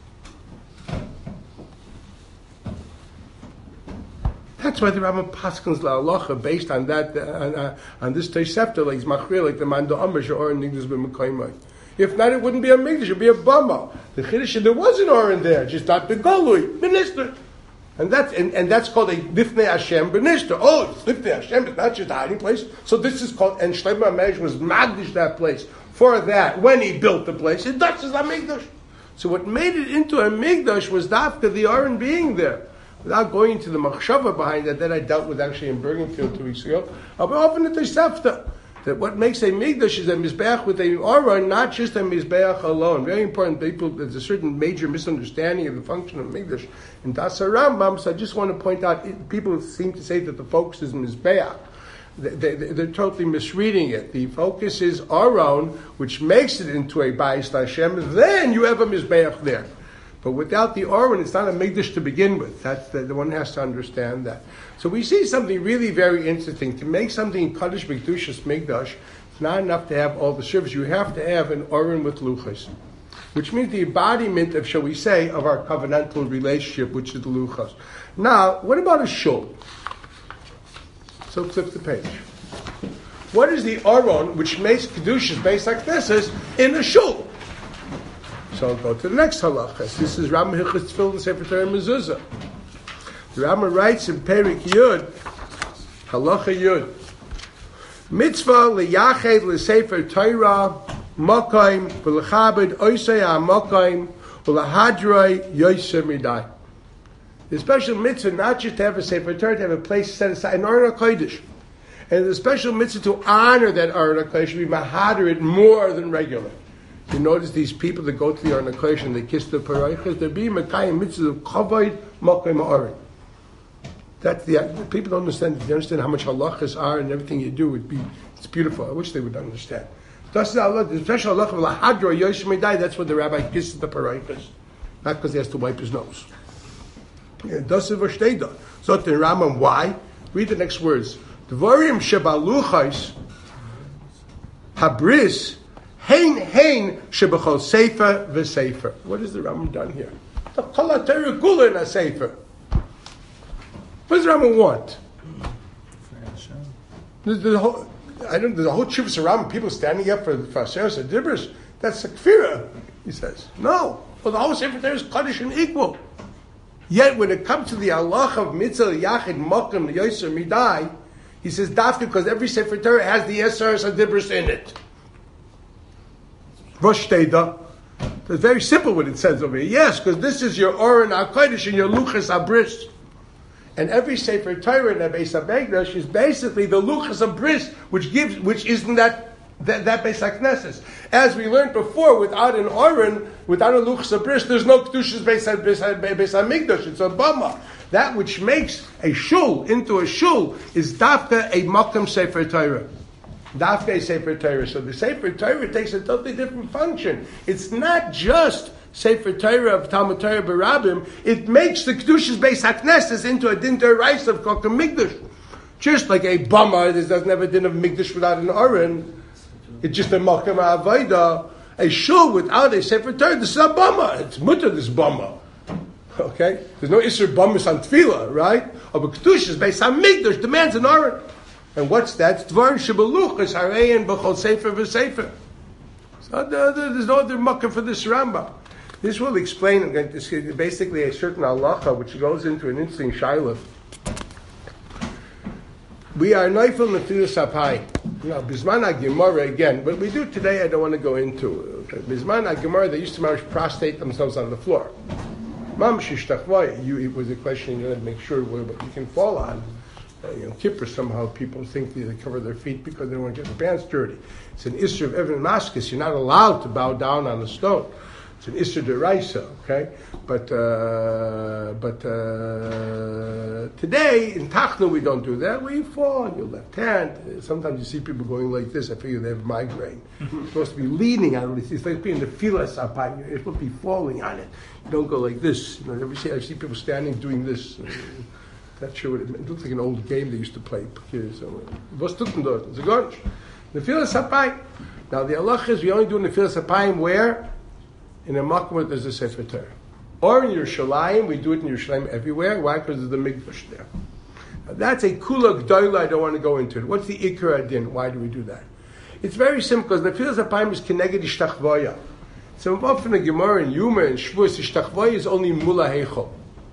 That's why the Rambam Paskins LaHalacha based on that uh, on, uh, on this Tosefta like Machrir, like the Mando Amr or Nigdas b'Mekayimai. If not, it wouldn't be a Migdash, it would be a Bama. The Chiddush, there was an Aron there, just not the Golui, minister. And that's and, and that's called a Lifnei Hashem B'Nishta. Oh, it's Lifnei Hashem, it's not just a hiding place. So this is called, and Shlomo HaMelech was magdish that place for that when he built the place. It touches a Migdash. So what made it into a Migdash was dafka the Aron being there. Without going into the machshava behind that, that I dealt with actually in Bergenfield two weeks ago. But often the Tosefta. that what makes a Migdash is a Mizbeach with a Aron, not just a Mizbeach alone. Very important. People, there's a certain major misunderstanding of the function of Migdash in Das Rambam, so I just want to point out, it, people seem to say that the focus is Mizbeach. They, they, they're totally misreading it. The focus is Aron, which makes it into a Bais Hashem, then you have a Mizbeach there. But without the Aron, it's not a Migdash to begin with. That's the, the one has to understand that. So we see something really very interesting. To make something Kaddish B'Kedushas Migdash, it's not enough to have all the service. You have to have an Aron with Luchas, which means the embodiment of, shall we say, of our covenantal relationship, which is the Luchas. Now, what about a shul? So flip the page. What is the Aron which makes Kedushas Beis HaKnesses in a shul? So I'll go to the next halacha. This is Rambam Hilchos Tefillin Sefer Torah Mezuzah. The Rambam writes in Perik Yud, halacha Yud, mitzvah liyached lesefer Torah makayim v'lechabed oisei ha'makayim v'lehadroi yoser midai. The special mitzvah not just to have a sefer Torah, to have a place set aside, an Aron HaKodesh. And the special mitzvah to honor that Aron HaKodesh should be mahader it more than regular. You notice these people that go to the Aron HaKodesh and they kiss the paraychas, they're being Mekayim mitzvah of kavod makayim Aron. That's the, the people don't understand. They understand how much halachas are and everything you do would be. It's beautiful. I wish they would understand. That's the, the special halacha of lahadra yosh medai. That's what the rabbi kisses the paraykas, not because he has to wipe his nose. Das is v'shteida. So the Rambam, why? Read the next words. Dvarim shebaluchais habris hein hein shebachol sefer v'sefer. What has the Rambam done here? The kolateru kula in a sefer. What does the Rambam want? The, the whole, I don't. There's a whole chivas around people standing up for for Aseres Adibros. That's a kfira. He says no. Well, the whole sefer there is kaddish and equal. Yet when it comes to the halach of mitzvah yachid makom yoser midai, he says dafka because every sefer Torah has the Aseres Adibros in it. Rosh Teda. It's very simple what it says over here. Yes, because this is your Aron HaKodesh and your Luchas HaBris. And every Sefer Torah in the Beis HaMikdash is basically the Luchas HaBris, which gives, which isn't that that, that Beis HaKnesses. As we learned before, without an Aron, without a Luchas HaBris, there's no Kedushas Beis HaMikdash. It's a Bama. That which makes a shul into a shul is dafka a Makam Sefer Torah. Dafka Sefer Torah. So the Sefer Torah takes a totally different function. It's not just Sefer Torah of Talmud Torah Barabim. It makes the Kedushas Beis HaKnesses into a din Torah of Kokam Mikdash. Just like a Bama, this doesn't have a din of Mikdash without an Aron. It's just a Makam HaAvayda. A shul without a Sefer Torah, this is a Bama. It's mutter, this Bama. Okay? There's no Isser Bamas on Tefillah, right? Of a Kedushas Beis HaMikdash demands an Aron. And what's that? Dvar shebeluchas harein b'chol sefer v'sefer. So there's no other makkah for this Rambam. This will explain basically a certain halacha which goes into an interesting shiloh. We are neifel nefilus hapai. Now, Bisman HaGemara again. What we do today, I don't want to go into. Bisman HaGemara, they used to manage prostrate themselves on the floor. Mam shishtachvay. It was a question you had to make sure what you can fall on. Uh, you know, Kippur, somehow people think they cover their feet because they don't want to get their pants dirty. It's an Isser of Evan Maskus. You're not allowed to bow down on a stone. It's an Isser Deraisa, okay? But uh, but uh, today, in Tachna, we don't do that. We fall on your left hand. Sometimes you see people going like this. I figure they have migraine. You're supposed to be leaning on it. It's like being the filas apai. You're supposed to be falling on it. You don't go like this. You know, every see, I see people standing doing this. Not sure what it, it looks like an old game they used to play. What's talking about? It's a gunch. Nefilas Hapayim. Now the halach is we only do Nefilas Hapayim where? In a makom where there's a Sefer Torah. Or in Yerushalayim, we do it in Yerushalayim everywhere. Why? Because there's the mikdash there. Now, that's a kula gdoila. I don't want to go into it. What's the ikar adin? Why do we do that? It's very simple because Nefilas Hapayim is keneged ishtachvaya. So often in Gemara and Yuma and Shvus, ishtachvaya is only mula heichol.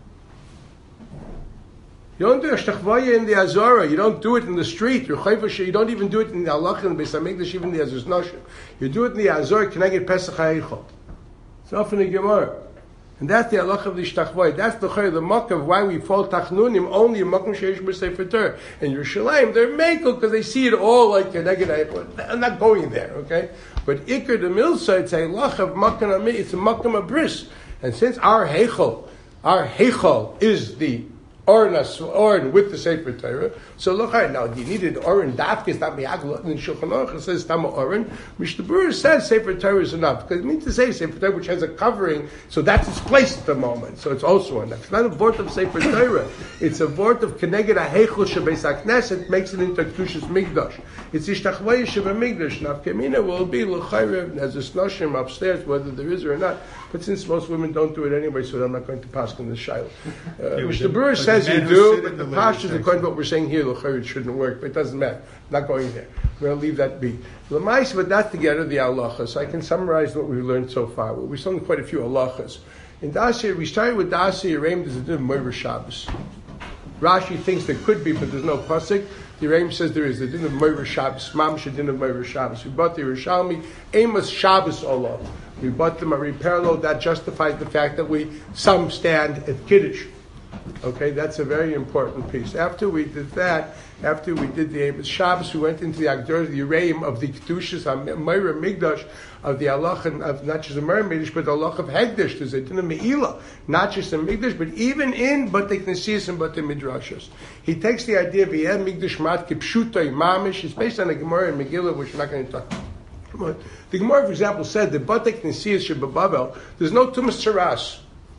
You don't do a shtachvaya in the Azara. You don't do it in the street. You don't even do it in the halach and the Beis HaMikdash, even the Azuz Nashim. You do it in the Azara. Can I get Pesach HaEichot? It's often a Gemara. And that's the halacha of the Shtachvoi. That's the chay, the muck of why we fall tachnunim only in makom sheish b'sefer Torah. In Yerushalayim, they're mekel because they see it all like a negative. I'm not going there, okay? But Iker the Milsa, it's a halacha of makom ami. It's a makom abris. And since our heichal, our heichal is the Oren, Oren with the Sefer Torah. So look, now you needed Oren dafke, it's not miyagla in Shulchan Aruch. It says Tama Oren. Mishnah Berurah says Sefer Torah is enough because it means to say Sefer Torah which has a covering, so that's its place at the moment. So it's also enough. It's not a vort of Sefer Torah. It's a vort of Keneged HaHeichel Shebeis HaKnesset makes it into Kedushas Migdash. It's Ishtachvayis Sheba Migdash. Nafkamina will be l'chayrev as a snoshim upstairs, whether there is or not. But since most women don't do it anyway, so I'm not going to pass on the shaila. Uh, Mishnah Berurah says you do, but the pashas, according to what we're saying here, l'chayrev shouldn't work. But it doesn't matter. I'm not going there. We're going to leave that be. L'mais, but not together the halachas. I can summarize what we've learned so far. We've learned quite a few halachas. In Dasi, we started with Dasi Yereim. There's a din of Moira Shabbos. Rashi thinks there could be, but there's no pasuk. The Yereim says there is. The din of Moira Shabbos. Mamish a din of Moira Shabbos. We bought the Yerushalmi. Amos Shabbos Allah. We bought them a parallel that justifies the fact that we some stand at Kiddush. Okay, that's a very important piece. After we did that, after we did the Amos Shabbos, we went into the Agdor, the Yereim of the Kedushas, Moira Migdash, of the Allah of not just the Moira Migdash, but the Allah of Hegdash. There's a din of Me'ilah, not just in Migdash, but even in Batei Knesiyos and Batei Midrashos. He takes the idea of Yeh Migdash Mat Kipshutai Mamish. It's based on a Gemara in Megillah, which we're not going to talk about. The Gemara, for example, said that Batei Knesiyos Shebababel, there's no Tumas Tzaras.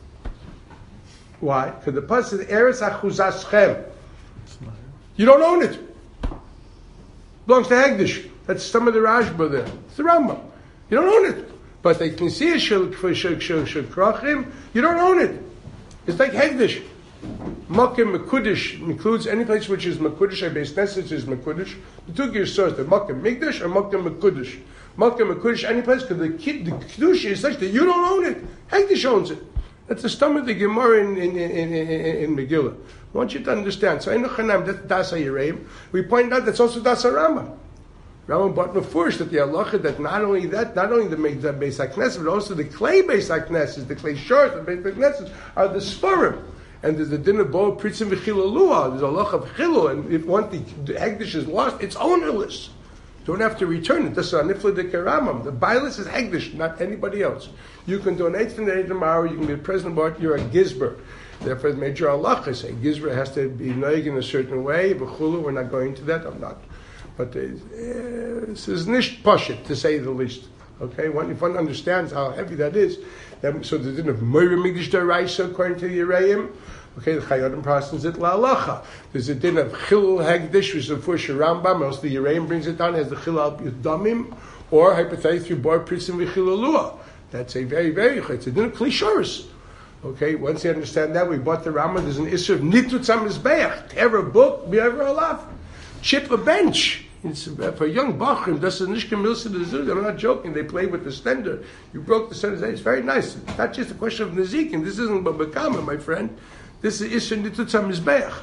Why? Because the pasuk says Eretz Achuzaschem. You don't own it. It belongs to Hegdish. That's some of the Rashba there. It's the Rambam. You don't own it. But the Knesiyah Shekrachim, you don't own it. It's like Hegdish. Makim Mekudish includes any place which is Mekudish, a base message is Mekudish. The two gears source, the Makim Migdash or Makim Mekudish. Makim Mekudish, any place, because the Kedusha is such that you don't own it. Hegdish owns it. That's the stomach of the Gemara in, in, in, in, in Megillah. I want you to understand. So, Einochanam, that's Dasa Yereim. We pointed out that's also Dasa Rambam. Rambam brought Mefurish that the halacha that not only that, not only the Beis HaKnesset, but also the clay Beis HaKnesset, the clay short, the Beis HaKnesset, are the Sforim. And there's the din of Bo Pritzim V'Chilulua. There's a halacha of Chilul, and if one the, the Hegdish is lost, it's ownerless. Don't have to return it. That's a nifla de keramam. The bilis is Hegdish, not anybody else. You can donate from the tomorrow. You can be a president, but you're a gizber. Therefore, the major halacha is a gizber has to be noig in a certain way. B'chulu, we're not going to that. I'm not. But uh, this is nish pashit, to say the least. Okay, one, if one understands how heavy that is, then, so the din of Moira Migdash Daraisa according to the Yereim. Okay, the Chayodim Prasans it la'alacha. There's a din of Chilul Hegdish, which is of Fush Rambam, or else the Yereim brings it down as the Chilul Yudamim, or hypothetically through Bar Pritzim V'Chilulua. That's a very, very, it's a din of Klishoris. Okay, once you understand that, we bought the Rambam, there's an issue of Nitutz HaMizbeach, tear a book, be ever alav, chip a bench. It's, for a young Bachrim, that's a Nishka Milsa de Zuz. I'm not joking. They play with the stender. You broke the stender. It's very nice. It's not just a question of Nezikin. This isn't Babakama, my friend. This is Isha Nitutz HaMizbeach.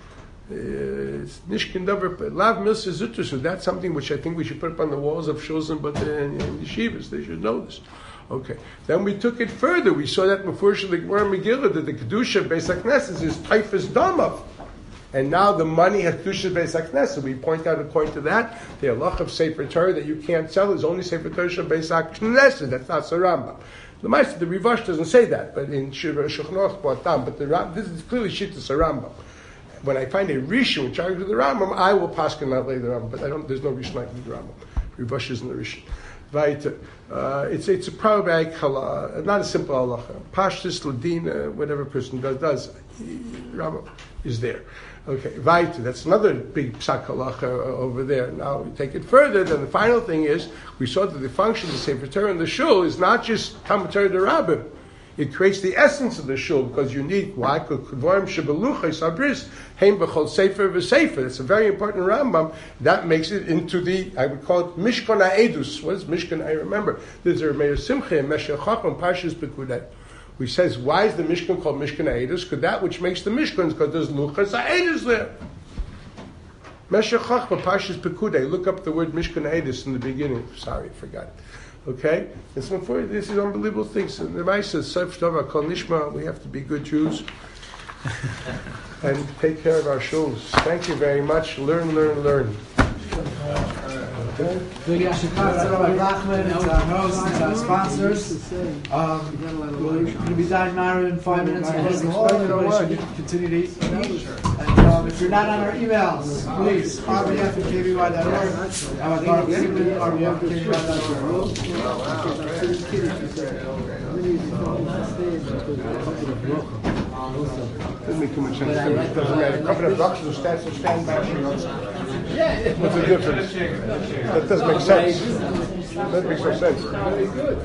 It's Nishkin Dover. Lav Milsa Zutu. So that's something which I think we should put up on the walls of Shulzim, but in yeshivas. They should know this. Okay. Then we took it further. We saw that before the Gemara Megillah that the Kedusha Beis HaKnesset is Taifas Damav. And now the money has Kedusha Beis HaKnesset. We point out according to that, the halach of Sefer Torah that you can't sell is only Sefer Torah Beis HaKnesset. That's not Saramba. The Meister, the Rivash doesn't say that, but in Shulchan Aruch B'atam, but the this is clearly Shittas Saramba. When I find a Rishon which argues with the Rambam, I will paskin that later Rambam, but I don't. There's no Rishon like the Rambam. Rivash isn't the Rishon. Right, uh, it's it's a problematic halacha, not a simple halacha. Pashtus, Ladina, whatever person does does, Rambam is there. Okay, Vaita, that's another big psak halacha over there. Now we take it further, then the final thing is, we saw that the function of the Sefer Torah in the shul is not just Talmud Torah de Rabbim. It creates the essence of the shul, because you need, why? K'dvarim shebeluchai sabris, heim b'chol sefer v'sefer. That's a very important Rambam. That makes it into the, I would call it Mishkan HaEdus. What is Mishkan? I remember. There's a Meir Simcha and Meshech Chacham, Parshas Pekudei. We says, why is the Mishkan called Mishkan HaEdus? Because that which makes the Mishkan is because there's Luchas HaEdus there. Meshech Chachma, Parshas Pekudei. Look up the word Mishkan HaEdus in the beginning. Sorry, I forgot. Okay? And so for this is unbelievable things. And the Rebbe says, Sof Tova Kol Nishma, we have to be good Jews and take care of our shuls. Thank you very much. Learn, learn, learn. Big Yashikar, Rabbi Nachman, it's our host, it's our sponsors. Um, we're going to be done now in five minutes. Everybody should continue to eat. And um, if you're not on our emails, please, R B F at K B Y dot org. I'm at R B F at K B Y dot org. Doesn't make too much sense. It doesn't matter. A couple of blocks will stand, will stand back. What's the difference? That doesn't make sense. That makes no sense. Very good.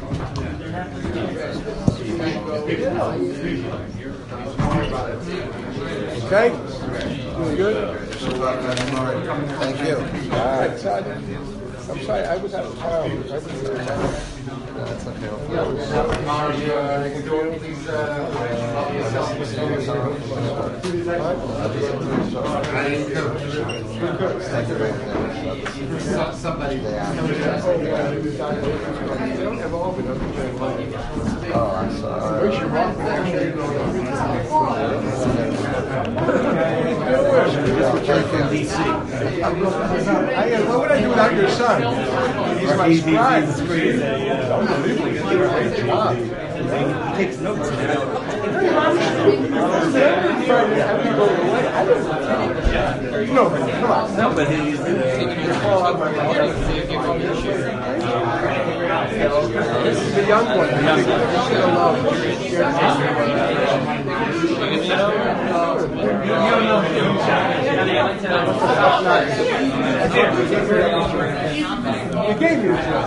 Okay? Doing good? Thank you. All right, Todd. I'm sorry, I was out of town. I was out of town. That's okay. Thank you very much. Somebody there. Oh, I'm sorry. I am. What would I do without your son? He's my scribe. Unbelievable. He did a great job. He takes notes. No, come on. No, but he's this is the young one. You gave me this.